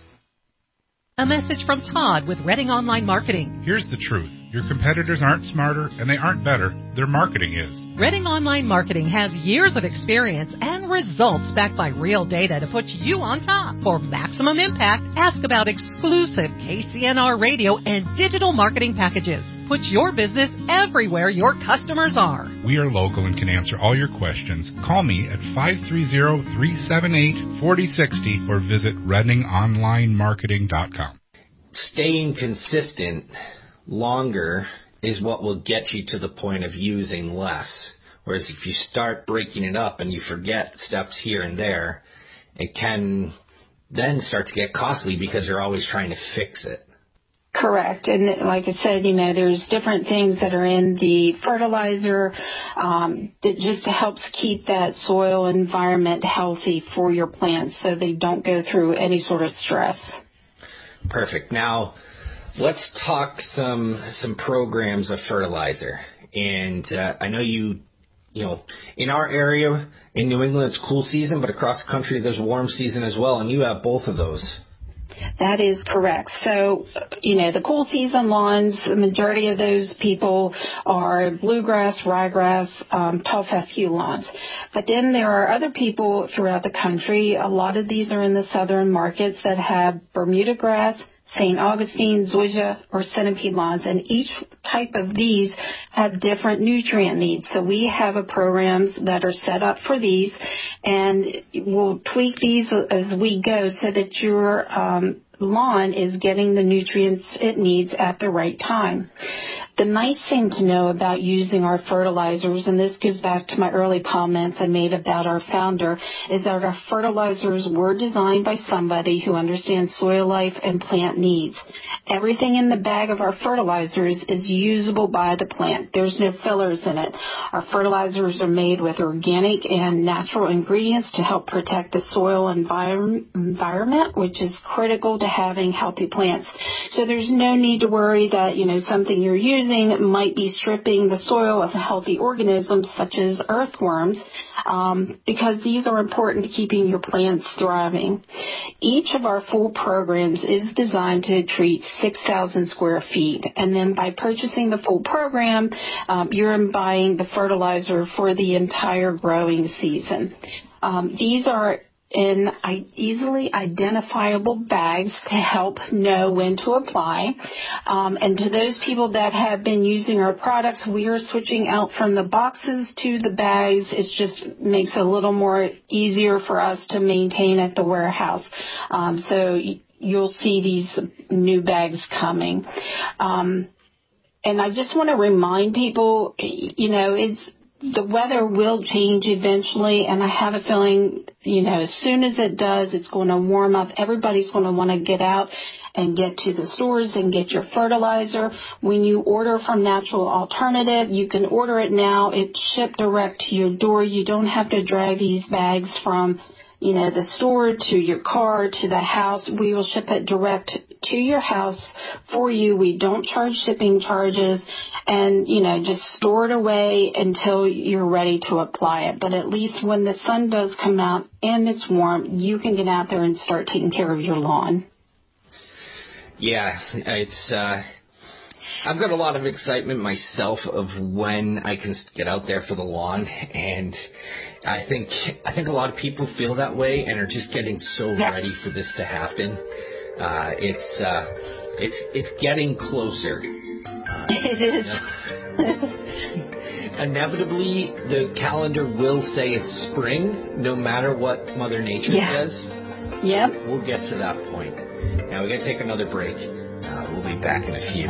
A message from Todd with Reading Online Marketing. Here's the truth. Your competitors aren't smarter and they aren't better. Their marketing is. Reading Online Marketing has years of experience and results backed by real data to put you on top. For maximum impact, ask about exclusive K C N R radio and digital marketing packages. Put your business everywhere your customers are. We are local and can answer all your questions. Call me at five three zero, three seven eight, four zero six zero or visit reading online marketing dot com. Staying consistent longer is what will get you to the point of using less. Whereas if you start breaking it up and you forget steps here and there, it can then start to get costly because you're always trying to fix it. Correct. And like I said, you know, there's different things that are in the fertilizer um, that just helps keep that soil environment healthy for your plants so they don't go through any sort of stress. Perfect. Now, let's talk some some programs of fertilizer. And uh, I know you, you know, in our area, in New England, it's cool season, but across the country, there's warm season as well, and you have both of those. That is correct. So, you know, the cool season lawns, the majority of those people are bluegrass, ryegrass, um, tall fescue lawns. But then there are other people throughout the country. A lot of these are in the southern markets that have Bermuda grass, Saint Augustine, zoysia, or centipede lawns, and each type of these have different nutrient needs. So we have a programs that are set up for these, and we'll tweak these as we go so that your um, lawn is getting the nutrients it needs at the right time. The nice thing to know about using our fertilizers, and this goes back to my early comments I made about our founder, is that our fertilizers were designed by somebody who understands soil life and plant needs. Everything in the bag of our fertilizers is usable by the plant. There's no fillers in it. Our fertilizers are made with organic and natural ingredients to help protect the soil environment, environment, which is critical to having healthy plants. So there's no need to worry that, you know, something you're using might be stripping the soil of healthy organisms such as earthworms, um, because these are important to keeping your plants thriving. Each of our full programs is designed to treat six thousand square feet, and then by purchasing the full program, um, you're buying the fertilizer for the entire growing season. Um, these are in easily identifiable bags to help know when to apply. Um, and to those people that have been using our products, we are switching out from the boxes to the bags. It just makes it a little more easier for us to maintain at the warehouse. Um, so you'll see these new bags coming. Um, and I just want to remind people, you know, it's the weather will change eventually, and I have a feeling, you know, as soon as it does, it's going to warm up. Everybody's going to want to get out and get to the stores and get your fertilizer. When you order from Natural Alternative, you can order it now. It's shipped direct to your door. You don't have to drag these bags from, you know, the store to your car to the house. We will ship it direct to your house for you. We don't charge shipping charges, and, you know, just store it away until you're ready to apply it. But at least when the sun does come out and it's warm, you can get out there and start taking care of your lawn. Yeah, it's, uh, I've got a lot of excitement myself of when I can get out there for the lawn, and I think I think a lot of people feel that way and are just getting so yes. ready for this to happen. Uh, it's uh, it's it's getting closer. Uh, it is. Inevitably, the calendar will say it's spring, no matter what Mother Nature yeah. says. Yep. We'll get to that point. Now we got to take another break. Uh, we'll be back in a few.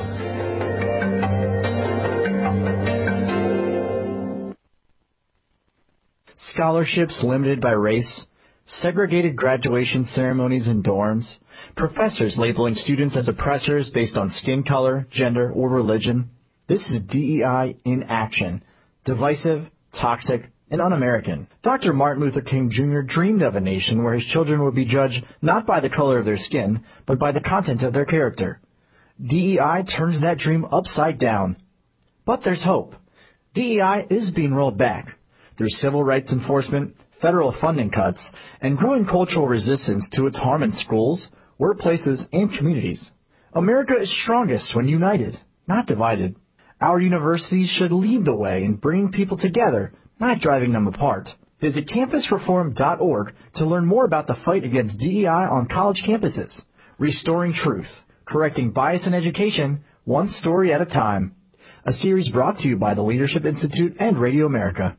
Scholarships limited by race, segregated graduation ceremonies in dorms, professors labeling students as oppressors based on skin color, gender, or religion. This is D E I in action. Divisive, toxic, and un-American. Doctor Martin Luther King Junior dreamed of a nation where his children would be judged not by the color of their skin, but by the content of their character. D E I turns that dream upside down. But there's hope. D E I is being rolled back. Through civil rights enforcement, federal funding cuts, and growing cultural resistance to its harm in schools, workplaces, and communities. America is strongest when united, not divided. Our universities should lead the way in bringing people together, not driving them apart. Visit campus reform dot org to learn more about the fight against D E I on college campuses. Restoring truth, correcting bias in education, one story at a time. A series brought to you by the Leadership Institute and Radio America.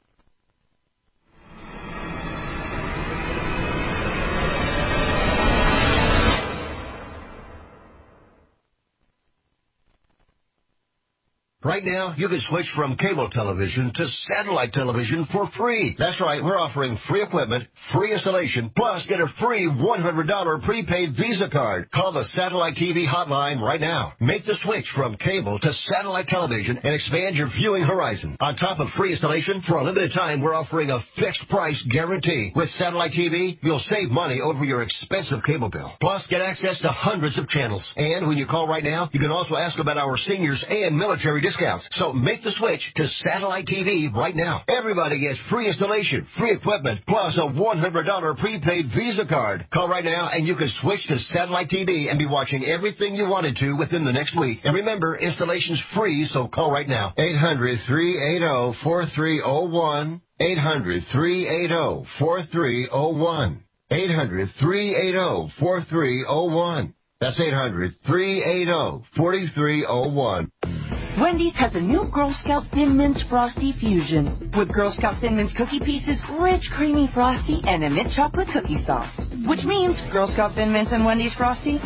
Right now, you can switch from cable television to satellite television for free. That's right, we're offering free equipment, free installation, plus get a free one hundred dollars prepaid Visa card. Call the Satellite T V hotline right now. Make the switch from cable to satellite television and expand your viewing horizon. On top of free installation, for a limited time, we're offering a fixed price guarantee. With Satellite T V, you'll save money over your expensive cable bill. Plus, get access to hundreds of channels. And when you call right now, you can also ask about our seniors and military discounts. So make the switch to Satellite T V right now. Everybody gets free installation, free equipment, plus a one hundred dollars prepaid Visa card. Call right now and you can switch to Satellite T V and be watching everything you wanted to within the next week. And remember, installation's free, so call right now. eight hundred, three eight zero, four three zero one. eight hundred, three eight zero, four three zero one. eight hundred, three eight zero, four three zero one. That's eight hundred, three eight zero, four three zero one. Wendy's has a new Girl Scout Thin Mints Frosty Fusion with Girl Scout Thin Mints cookie pieces, rich creamy frosty, and a mint chocolate cookie sauce. Which means Girl Scout Thin Mints and Wendy's Frosty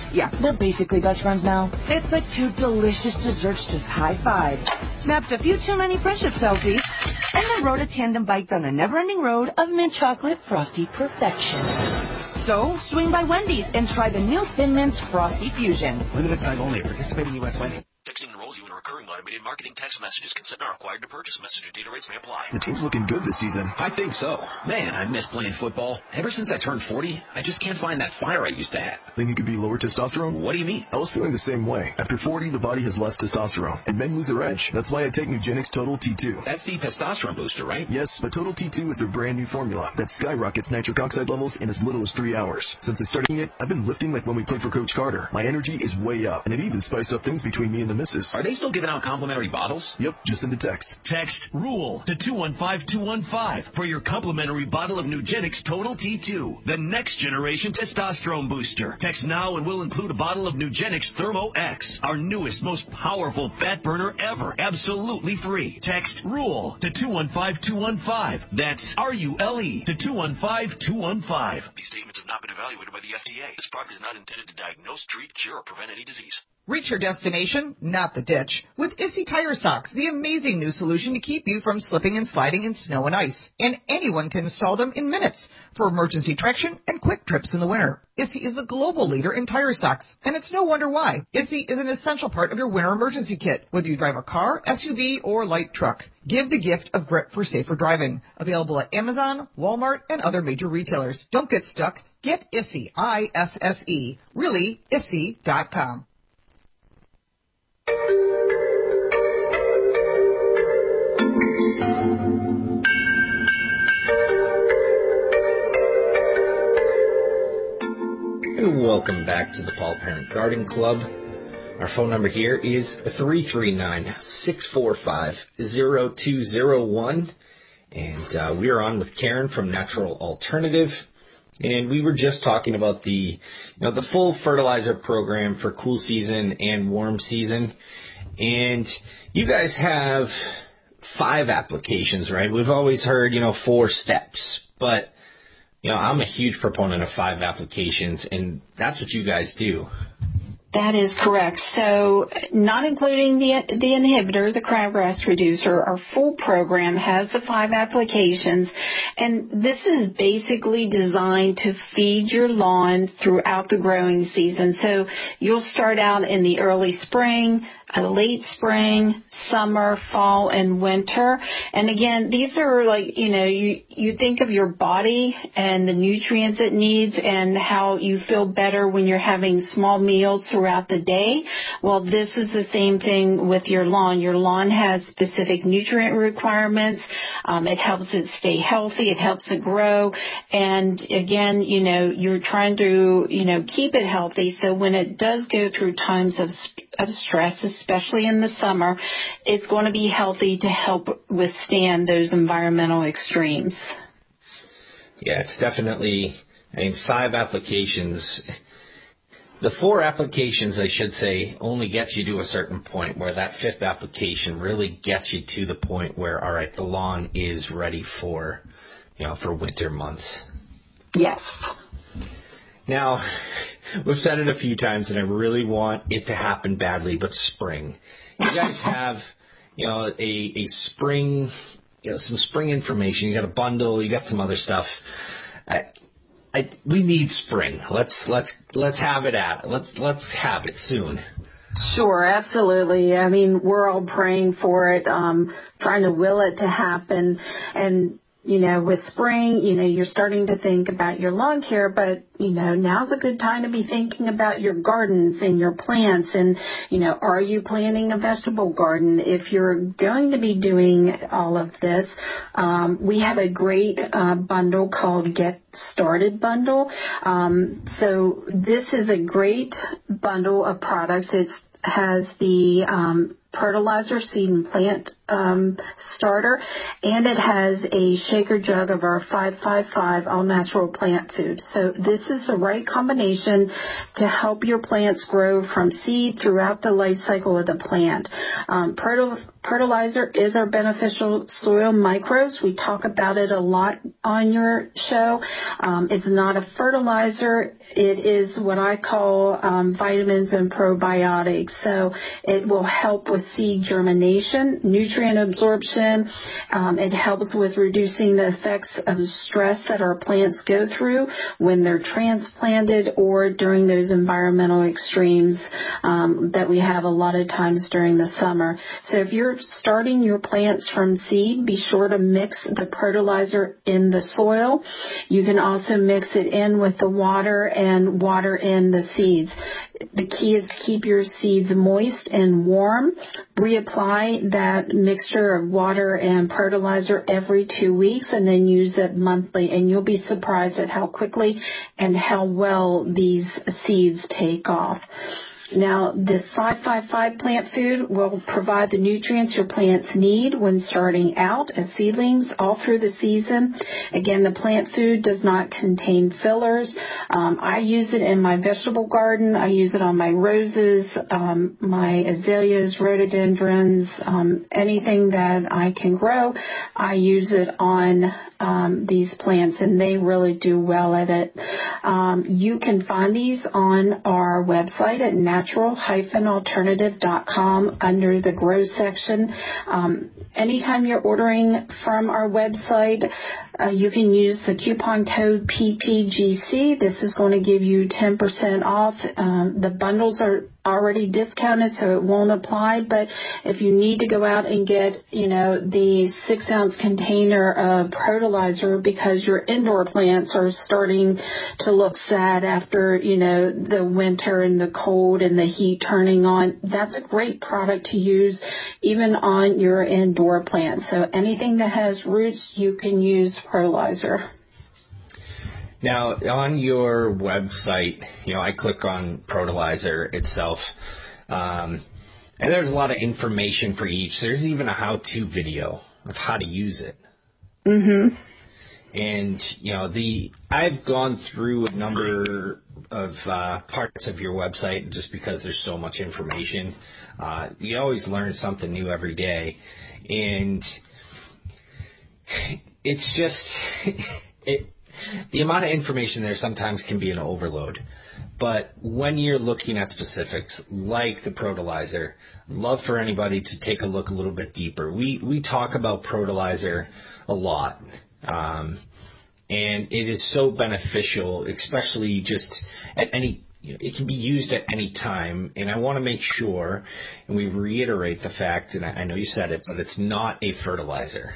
Yeah, they're basically best friends now. It's like two delicious desserts just high-five. Snapped a few too many friendship selfies, and then rode a tandem bike down the never-ending road of mint chocolate frosty perfection. So, swing by Wendy's and try the new Thin Mints Frosty Fusion. Limited time only. Participating U S Wendy. Texting enrolls you in a recurring automated marketing text messages. Consent not required to purchase. Message and data rates may apply. The team's looking good this season. I think so. Man, I miss playing football. Ever since I turned forty, I just can't find that fire I used to have. Think it could be lower testosterone? What do you mean? I was feeling the same way. After forty, the body has less testosterone, and men lose their edge. That's why I take Nugenix Total T two. That's the testosterone booster, right? Yes, but Total T two is their brand new formula that skyrockets nitric oxide levels in as little as three hours. Since I started it, I've been lifting like when we played for Coach Carter. My energy is way up, and it even spiced up things between me and the missus. Are they still giving out complimentary bottles? Yep, just in the text. Text RULE to two one five two one five for your complimentary bottle of Nugenix Total T two, the next generation testosterone booster. Text now and we'll include a bottle of Nugenix Thermo X, our newest, most powerful fat burner ever, absolutely free. Text RULE to two one five two one five. That's R U L E to two one five two one five. These statements have not been evaluated by the F D A. This product is not intended to diagnose, treat, cure, or prevent any disease. Reach your destination, not the ditch, with Issy Tire Socks, the amazing new solution to keep you from slipping and sliding in snow and ice. And anyone can install them in minutes for emergency traction and quick trips in the winter. Issy is the global leader in tire socks, and it's no wonder why. Issy is an essential part of your winter emergency kit, whether you drive a car, S U V, or light truck. Give the gift of grip for safer driving. Available at Amazon, Walmart, and other major retailers. Don't get stuck. Get Issy, I S S E, really, issy dot com. Welcome back to the Paul Parent Garden Club. Our phone number here is three three nine, six four five, zero two zero one. And uh, we are on with Karen from Natural Alternative. And we were just talking about the, you know, the full fertilizer program for cool season and warm season. And you guys have five applications, right? We've always heard, you know, four steps. But, you know, I'm a huge proponent of five applications, and that's what you guys do. That is correct. So not including the the inhibitor, the crabgrass reducer, our full program has the five applications. And this is basically designed to feed your lawn throughout the growing season. So you'll start out in the early spring, a late spring, summer, fall, and winter. And again, these are like, you know, you, you think of your body and the nutrients it needs and how you feel better when you're having small meals throughout the day. Well, this is the same thing with your lawn. Your lawn has specific nutrient requirements. Um, it helps it stay healthy. It helps it grow. And again, you know, you're trying to, you know, keep it healthy. So when it does go through times of of stress, especially in the summer, it's going to be healthy to help withstand those environmental extremes. Yeah, it's definitely, I mean, five applications. The four applications, I should say, only gets you to a certain point, where that fifth application really gets you to the point where, all right, the lawn is ready for, you know, for winter months. Yes. Now, we've said it a few times, and I really want it to happen badly, but spring. You guys have, you know, a, a spring, you know, some spring information. You got a bundle. You got some other stuff. I, I, we need spring. Let's let's let's have it at. Let's let's have it soon. Sure, absolutely. I mean, we're all praying for it, um, trying to will it to happen, and. You know, with spring, you know, you're starting to think about your lawn care, but, you know, now's a good time to be thinking about your gardens and your plants. And, you know, are you planting a vegetable garden? If you're going to be doing all of this, um, we have a great uh, bundle called Get Started Bundle. Um, so this is a great bundle of products. It has the um, fertilizer, seed, and plant um, starter, and it has a shaker jug of our five five five all-natural plant food. So this is the right combination to help your plants grow from seed throughout the life cycle of the plant. Um, fertil- fertilizer is our beneficial soil microbes. We talk about it a lot on your show. Um, it's not a fertilizer. It is what I call um, vitamins and probiotics. So it will help with seed germination, nutrient absorption. Um, it helps with reducing the effects of stress that our plants go through when they're transplanted or during those environmental extremes um, that we have a lot of times during the summer. So if you're starting your plants from seed, be sure to mix the fertilizer in the soil. You can also mix it in with the water and water in the seeds. The key is to keep your seeds moist and warm. Reapply that mixture of water and fertilizer every two weeks and then use it monthly. And you'll be surprised at how quickly and how well these seeds take off. Now, the five five five plant food will provide the nutrients your plants need when starting out as seedlings all through the season. Again, the plant food does not contain fillers. Um, I use it in my vegetable garden. I use it on my roses, um, my azaleas, rhododendrons, um, anything that I can grow. I use it on um, these plants, and they really do well at it. Um, you can find these on our website at natural dash alternative dot com under the grow section. Um, anytime you're ordering from our website, uh, you can use the coupon code P P G C. This is going to give you ten percent off. Um, the bundles are already discounted, so it won't apply. But if you need to go out and get, you know, the six ounce container of fertilizer because your indoor plants are starting to look sad after, you know, the winter and the cold and the heat turning on, that's a great product to use even on your indoor plants. So anything that has roots, you can use fertilizer. Now, on your website, you know, I click on fertilizer itself, um, and there's a lot of information for each. There's even a how-to video of how to use it. Mm-hmm. And, you know, the I've gone through a number of uh, parts of your website just because there's so much information. Uh, you always learn something new every day. And it's just... it. The amount of information there sometimes can be an overload. But when you're looking at specifics like the fertilizer, love for anybody to take a look a little bit deeper. We we talk about fertilizer a lot. Um, and it is so beneficial, especially just at any, you know, it can be used at any time. And I want to make sure, and we reiterate the fact, and I, I know you said it, but it's not a fertilizer.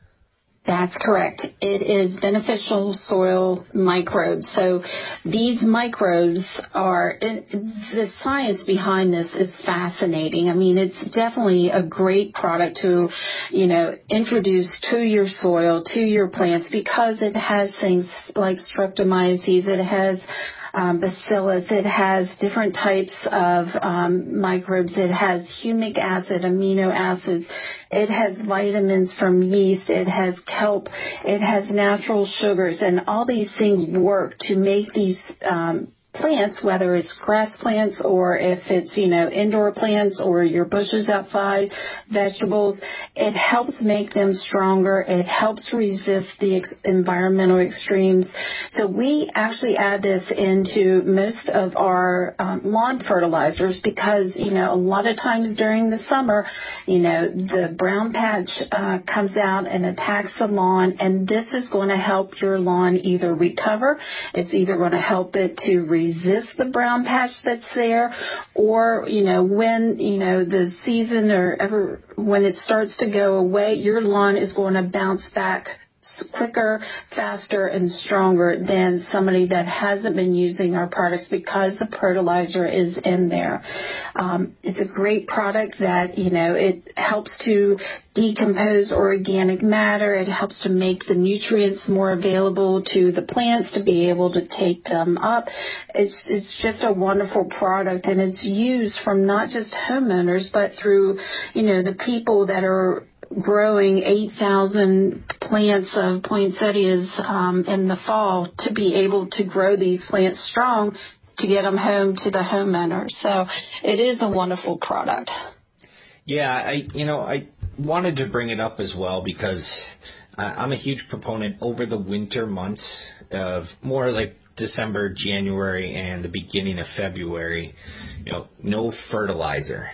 That's correct. It is beneficial soil microbes. So these microbes are, it, the science behind this is fascinating. I mean, it's definitely a great product to, you know, introduce to your soil, to your plants, because it has things like streptomyces. It has Um, bacillus. It has different types of um, microbes. It has humic acid, amino acids. It has vitamins from yeast. It has kelp. It has natural sugars. And all these things work to make these um, plants, whether it's grass plants or if it's, you know, indoor plants or your bushes outside, vegetables, it helps make them stronger. It helps resist the ex- environmental extremes. So we actually add this into most of our um, lawn fertilizers because, you know, a lot of times during the summer, you know, the brown patch uh, comes out and attacks the lawn, and this is going to help your lawn either recover. It's either going to help it to resist resist the brown patch that's there, or, you know, when, you know, the season or ever, when it starts to go away, your lawn is going to bounce back quicker, faster, and stronger than somebody that hasn't been using our products because the fertilizer is in there. Um, it's a great product that, you know, it helps to decompose organic matter. It helps to make the nutrients more available to the plants to be able to take them up. It's, it's just a wonderful product, and it's used from not just homeowners, but through, you know, the people that are growing eight thousand plants of poinsettias um, in the fall to be able to grow these plants strong to get them home to the homeowner. So it is a wonderful product. Yeah, I you know I wanted to bring it up as well because uh, I'm a huge proponent over the winter months of more like December, January, and the beginning of February. You know, no fertilizer.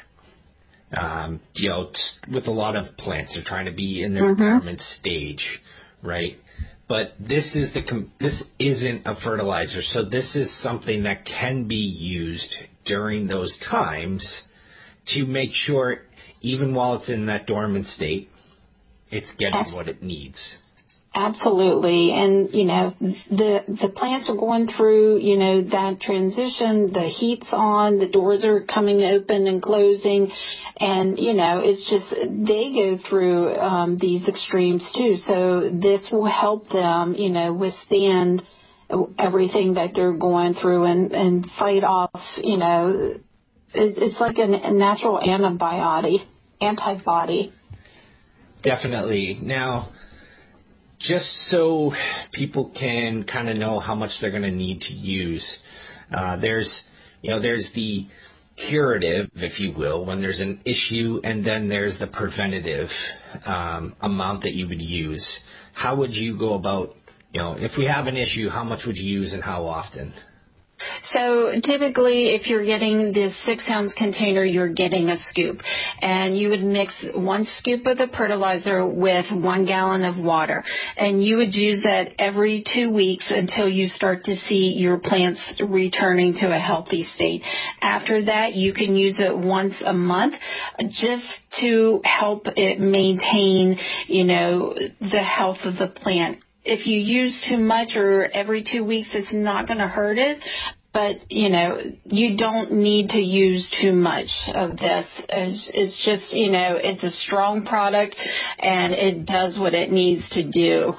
Um, you know, with a lot of plants, they're trying to be in their mm-hmm. dormant stage, right? But this is the com- this isn't a fertilizer, so this is something that can be used during those times to make sure, even while it's in that dormant state, it's getting what it needs. Absolutely. And, you know, the the plants are going through, you know, that transition. The heat's on. The doors are coming open and closing. And, you know, it's just they go through um, these extremes, too. So this will help them, you know, withstand everything that they're going through and, and fight off, you know, it's, it's like a, a natural antibiotic, antibody. Definitely. Now, just so people can kind of know how much they're going to need to use, uh, there's, you know, there's the curative, if you will, when there's an issue, and then there's the preventative um, amount that you would use. How would you go about, you know, if we have an issue, how much would you use and how often? So typically, if you're getting this six-ounce container, you're getting a scoop. And you would mix one scoop of the fertilizer with one gallon of water. And you would use that every two weeks until you start to see your plants returning to a healthy state. After that, you can use it once a month just to help it maintain, you know, the health of the plant. If you use too much or every two weeks, it's not going to hurt it. But, you know, you don't need to use too much of this. It's, it's just, you know, it's a strong product and it does what it needs to do.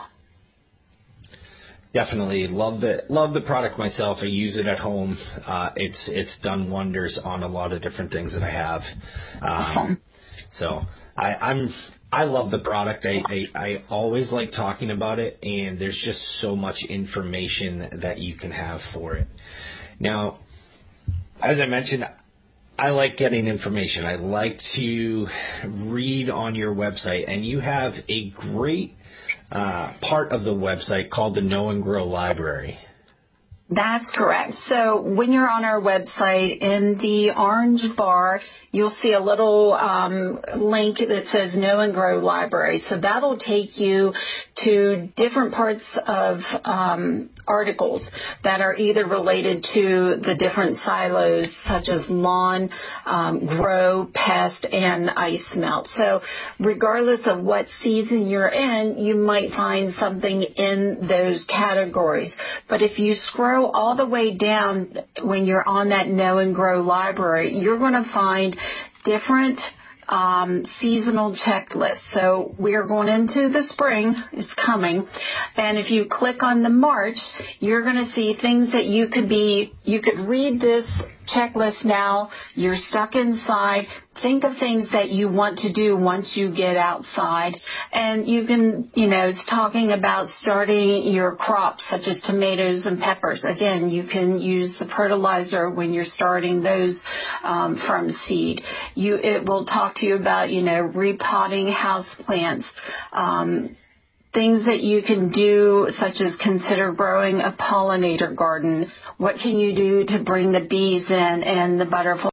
Definitely love the love the product myself. I use it at home. Uh, it's it's done wonders on a lot of different things that I have. Um, awesome. So I, I'm. I love the product. I, I, I always like talking about it, and there's just so much information that you can have for it. Now, as I mentioned, I like getting information. I like to read on your website, and you have a great uh, part of the website called the Know and Grow Library. That's correct. So when you're on our website, in the orange bar, you'll see a little um, link that says Know and Grow Library. So that'll take you to different parts of um, articles that are either related to the different silos, such as lawn, um, grow, pest, and ice melt. So regardless of what season you're in, you might find something in those categories. But if you scroll all the way down when you're on that Know and Grow Library, you're going to find different um, seasonal checklists. So we are going into the spring. It's coming. And if you click on the March, you're going to see things that you could be, you could read this checklist now. You're stuck inside. Think of things that you want to do once you get outside. And you can, you know, it's talking about starting your crops such as tomatoes and peppers. Again, you can use the fertilizer when you're starting those um, from seed. You, it will talk to you about, you know, repotting house plants, um, things that you can do, such as consider growing a pollinator garden. What can you do to bring the bees in and the butterflies?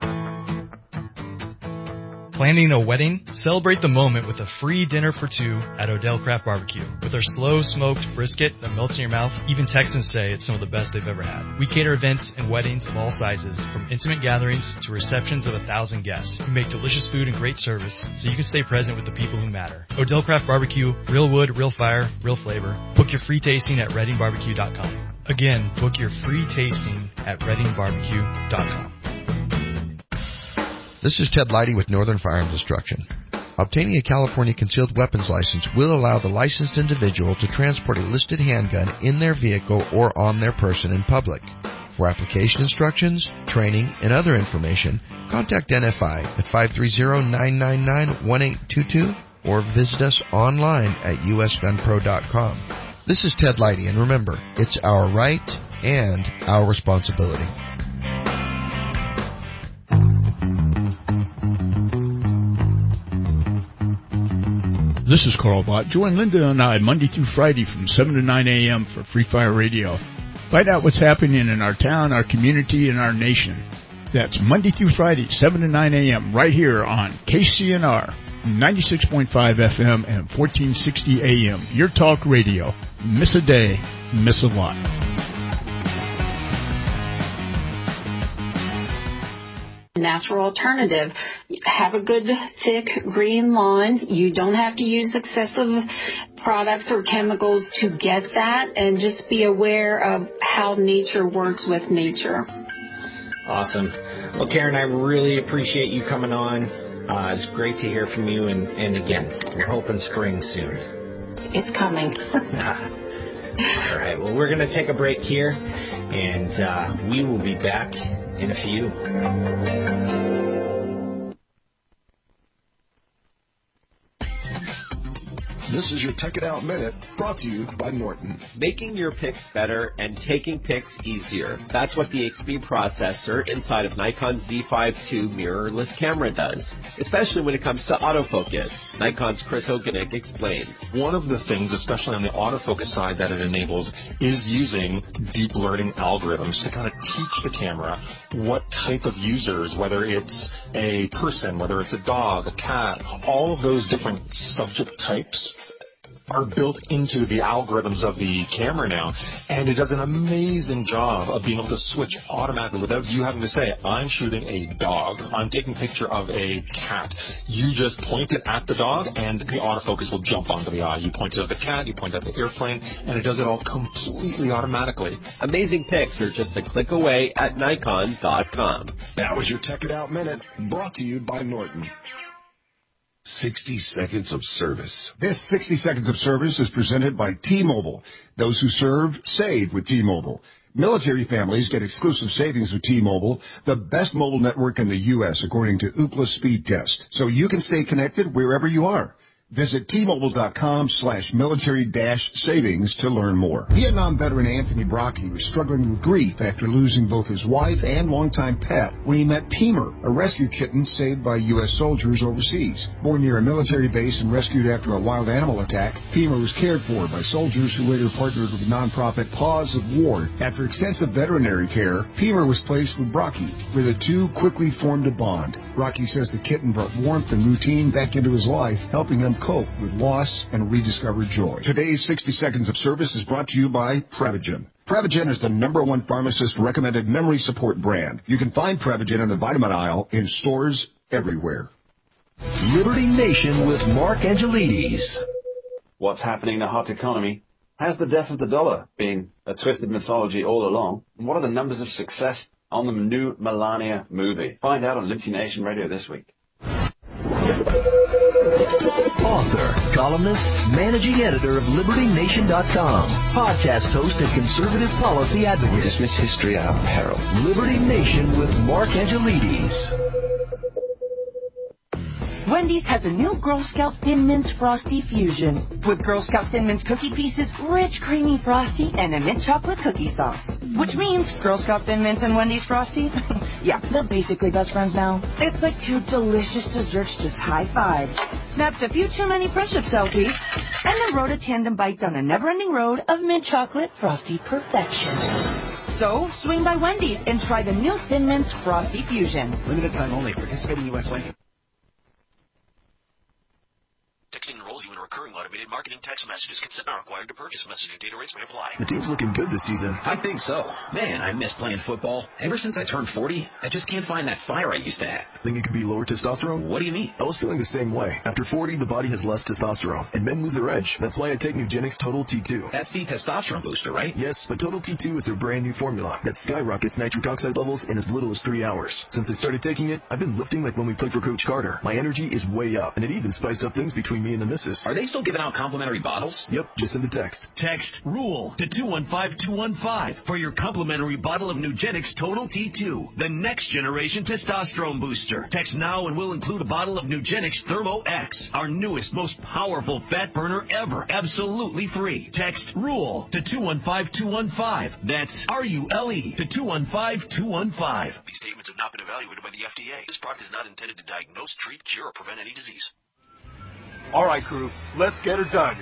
Planning a wedding? Celebrate the moment with a free dinner for two at Odell Craft Barbecue. With our slow-smoked brisket that melts in your mouth, even Texans say it's some of the best they've ever had. We cater events and weddings of all sizes, from intimate gatherings to receptions of a thousand guests. We make delicious food and great service, so you can stay present with the people who matter. Odell Craft Barbecue, real wood, real fire, real flavor. Book your free tasting at redding barbecue dot com. Again, book your free tasting at redding barbecue dot com. This is Ted Leidy with Northern Firearms Instruction. Obtaining a California concealed weapons license will allow the licensed individual to transport a listed handgun in their vehicle or on their person in public. For application instructions, training, and other information, contact N F I at five three zero, nine nine nine, one eight two two or visit us online at u s gun pro dot com. This is Ted Leidy, and remember, it's our right and our responsibility. This is Carl Bott. Join Linda and I Monday through Friday from seven to nine a.m. for Free Fire Radio. Find out what's happening in our town, our community, and our nation. That's Monday through Friday, seven to nine a.m. right here on K C N R, ninety-six point five F M and fourteen sixty A M. Your talk radio. Miss a day, miss a lot. Natural alternative. Have a good, thick, green lawn. You don't have to use excessive products or chemicals to get that, and just be aware of how nature works with nature. Awesome. Well, Karen, I really appreciate you coming on. Uh, it's great to hear from you, and, and again, we're hoping spring soon. It's coming. All right. Well, we're going to take a break here, and uh, we will be back in a few. This is your Tech It Out Minute, brought to you by Norton. Making your pics better and taking pics easier. That's what the X P processor inside of Nikon Z five two mirrorless camera does, especially when it comes to autofocus. Nikon's Chris Ogonek explains. One of the things, especially on the autofocus side, that it enables is using deep learning algorithms to kind of teach the camera what type of users, whether it's a person, whether it's a dog, a cat, all of those different subject types are built into the algorithms of the camera now, and it does an amazing job of being able to switch automatically without you having to say, I'm shooting a dog, I'm taking a picture of a cat. You just point it at the dog, and the autofocus will jump onto the eye. You point it at the cat, you point it at the airplane, and it does it all completely automatically. Amazing pics are just a click away at Nikon dot com. That was your Tech It Out Minute, brought to you by Norton. sixty seconds of service. This sixty seconds of service is presented by T-Mobile. Those who serve, save with T-Mobile. Military families get exclusive savings with T-Mobile, the best mobile network in the U S according to Ookla Speed Test, so you can stay connected wherever you are. Visit T-Mobile.com slash military dash savings to learn more. Vietnam veteran Anthony Brocky was struggling with grief after losing both his wife and longtime pet when he met Peemer, a rescue kitten saved by U S soldiers overseas. Born near a military base and rescued after a wild animal attack, Peemer was cared for by soldiers who later partnered with the nonprofit Paws of War. After extensive veterinary care, Peemer was placed with Brocky, where the two quickly formed a bond. Brocky says the kitten brought warmth and routine back into his life, helping him cope with loss and rediscover joy. Today's sixty seconds of service is brought to you by Prevagen. Prevagen is the number one pharmacist-recommended memory support brand. You can find Prevagen in the vitamin aisle in stores everywhere. Liberty Nation with Mark Angelides. What's happening in the hot economy? Has the death of the dollar been a twisted mythology all along? And what are the numbers of success on the new Melania movie? Find out on Liberty Nation Radio this week. Author, columnist, managing editor of Liberty Nation dot com, podcast host and conservative policy advocate. Dismiss history at our peril. Liberty Nation with Mark Angelides. Wendy's has a new Girl Scout Thin Mints Frosty Fusion with Girl Scout Thin Mints cookie pieces, rich creamy frosty, and a mint chocolate cookie sauce. Which means Girl Scout Thin Mints and Wendy's Frosty, yeah, they're basically best friends now. It's like two delicious desserts just high five. Snapped a few too many friendship selfies, and then rode a tandem bike down a never-ending road of mint chocolate frosty perfection. So, swing by Wendy's and try the new Thin Mints Frosty Fusion. Limited time only. Participating U S Wendy's. Texting enrolls you in a recurring automated marketing text messages. Consent not required to purchase. Message and data rates may apply. The team's looking good this season. I think so. Man, I miss playing football. Ever since I turned forty, I just can't find that fire I used to have. Think it could be lower testosterone? What do you mean? I was feeling the same way. After forty, the body has less testosterone, and men lose their edge. That's why I take Nugenix Total T two. That's the testosterone booster, right? Yes, but Total T two is their brand new formula that skyrockets nitric oxide levels in as little as three hours. Since I started taking it, I've been lifting like when we played for Coach Carter. My energy is way up, and it even spiced up things between me and the missus. Are they still giving out complimentary bottles? Yep, just send a text. Text RULE to two one five two one five for your complimentary bottle of Nugenix Total T two, the next generation testosterone booster. Text now and we'll include a bottle of Nugenix Thermo X, our newest, most powerful fat burner ever, absolutely free. Text RULE to two one five two one five. That's R U L E to two one five two one five. These statements have not been evaluated by the F D A. This product is not intended to diagnose, treat, cure, or prevent any disease. All right, crew, let's get her done.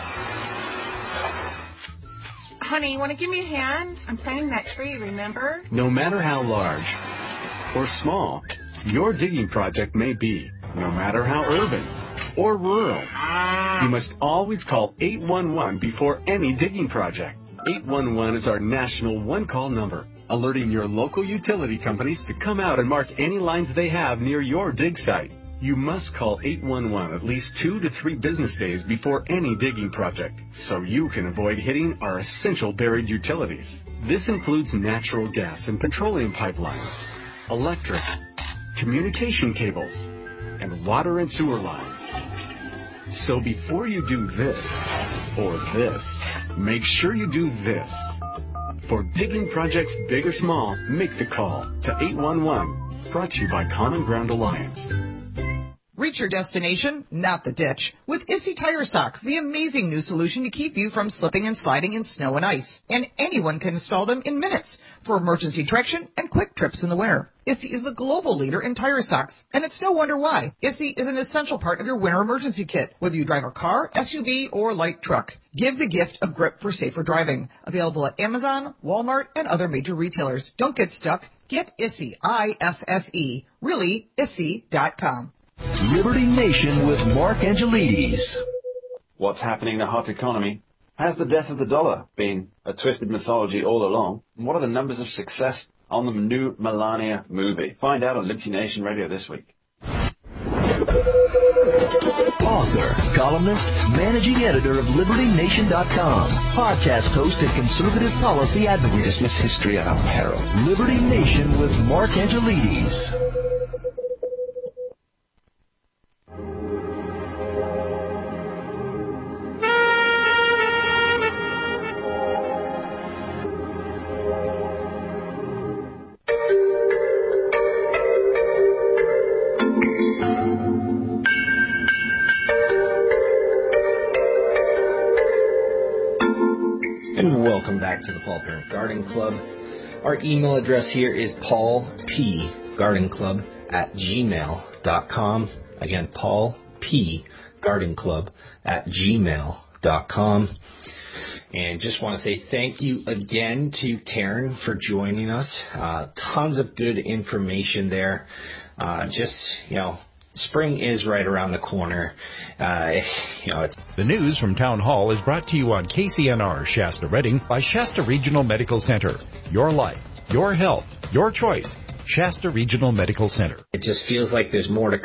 Honey, you want to give me a hand? I'm planting that tree, remember? No matter how large or small your digging project may be, no matter how urban or rural, you must always call eight one one before any digging project. eight one one is our national one-call number, alerting your local utility companies to come out and mark any lines they have near your dig site. You must call eight one one at least two to three business days before any digging project, so you can avoid hitting our essential buried utilities. This includes natural gas and petroleum pipelines, electric, communication cables, and water and sewer lines. So before you do this or this, make sure you do this. For digging projects big or small, make the call to eight one one. Brought to you by Common Ground Alliance. Reach your destination, not the ditch, with Issy Tire Socks, the amazing new solution to keep you from slipping and sliding in snow and ice. And anyone can install them in minutes for emergency traction and quick trips in the winter. Issy is the global leader in tire socks, and it's no wonder why. Issy is an essential part of your winter emergency kit, whether you drive a car, S U V, or light truck. Give the gift of grip for safer driving. Available at Amazon, Walmart, and other major retailers. Don't get stuck. Get Issy, I S S E, really, issy dot com. Liberty Nation with Mark Angelides. What's happening in the hot economy? Has the death of the dollar been a twisted mythology all along? And what are the numbers of success on the new Melania movie? Find out on Liberty Nation Radio this week. Author, columnist, managing editor of Liberty Nation dot com, podcast host and conservative policy advocate. We dismiss history at our peril. Liberty Nation with Mark Angelides. Welcome back to the Paul Parent Garden Club. Our email address here is paulpgardenclub at gmail dot com. Again, paulpgardenclub at gmail dot com. And just want to say thank you again to Karen for joining us. Uh, tons of good information there. Uh, just, you know, spring is right around the corner. Uh, you know, it's the news from Town Hall is brought to you on K C N R Shasta Redding by Shasta Regional Medical Center. Your life, your health, your choice. Shasta Regional Medical Center. It just feels like there's more to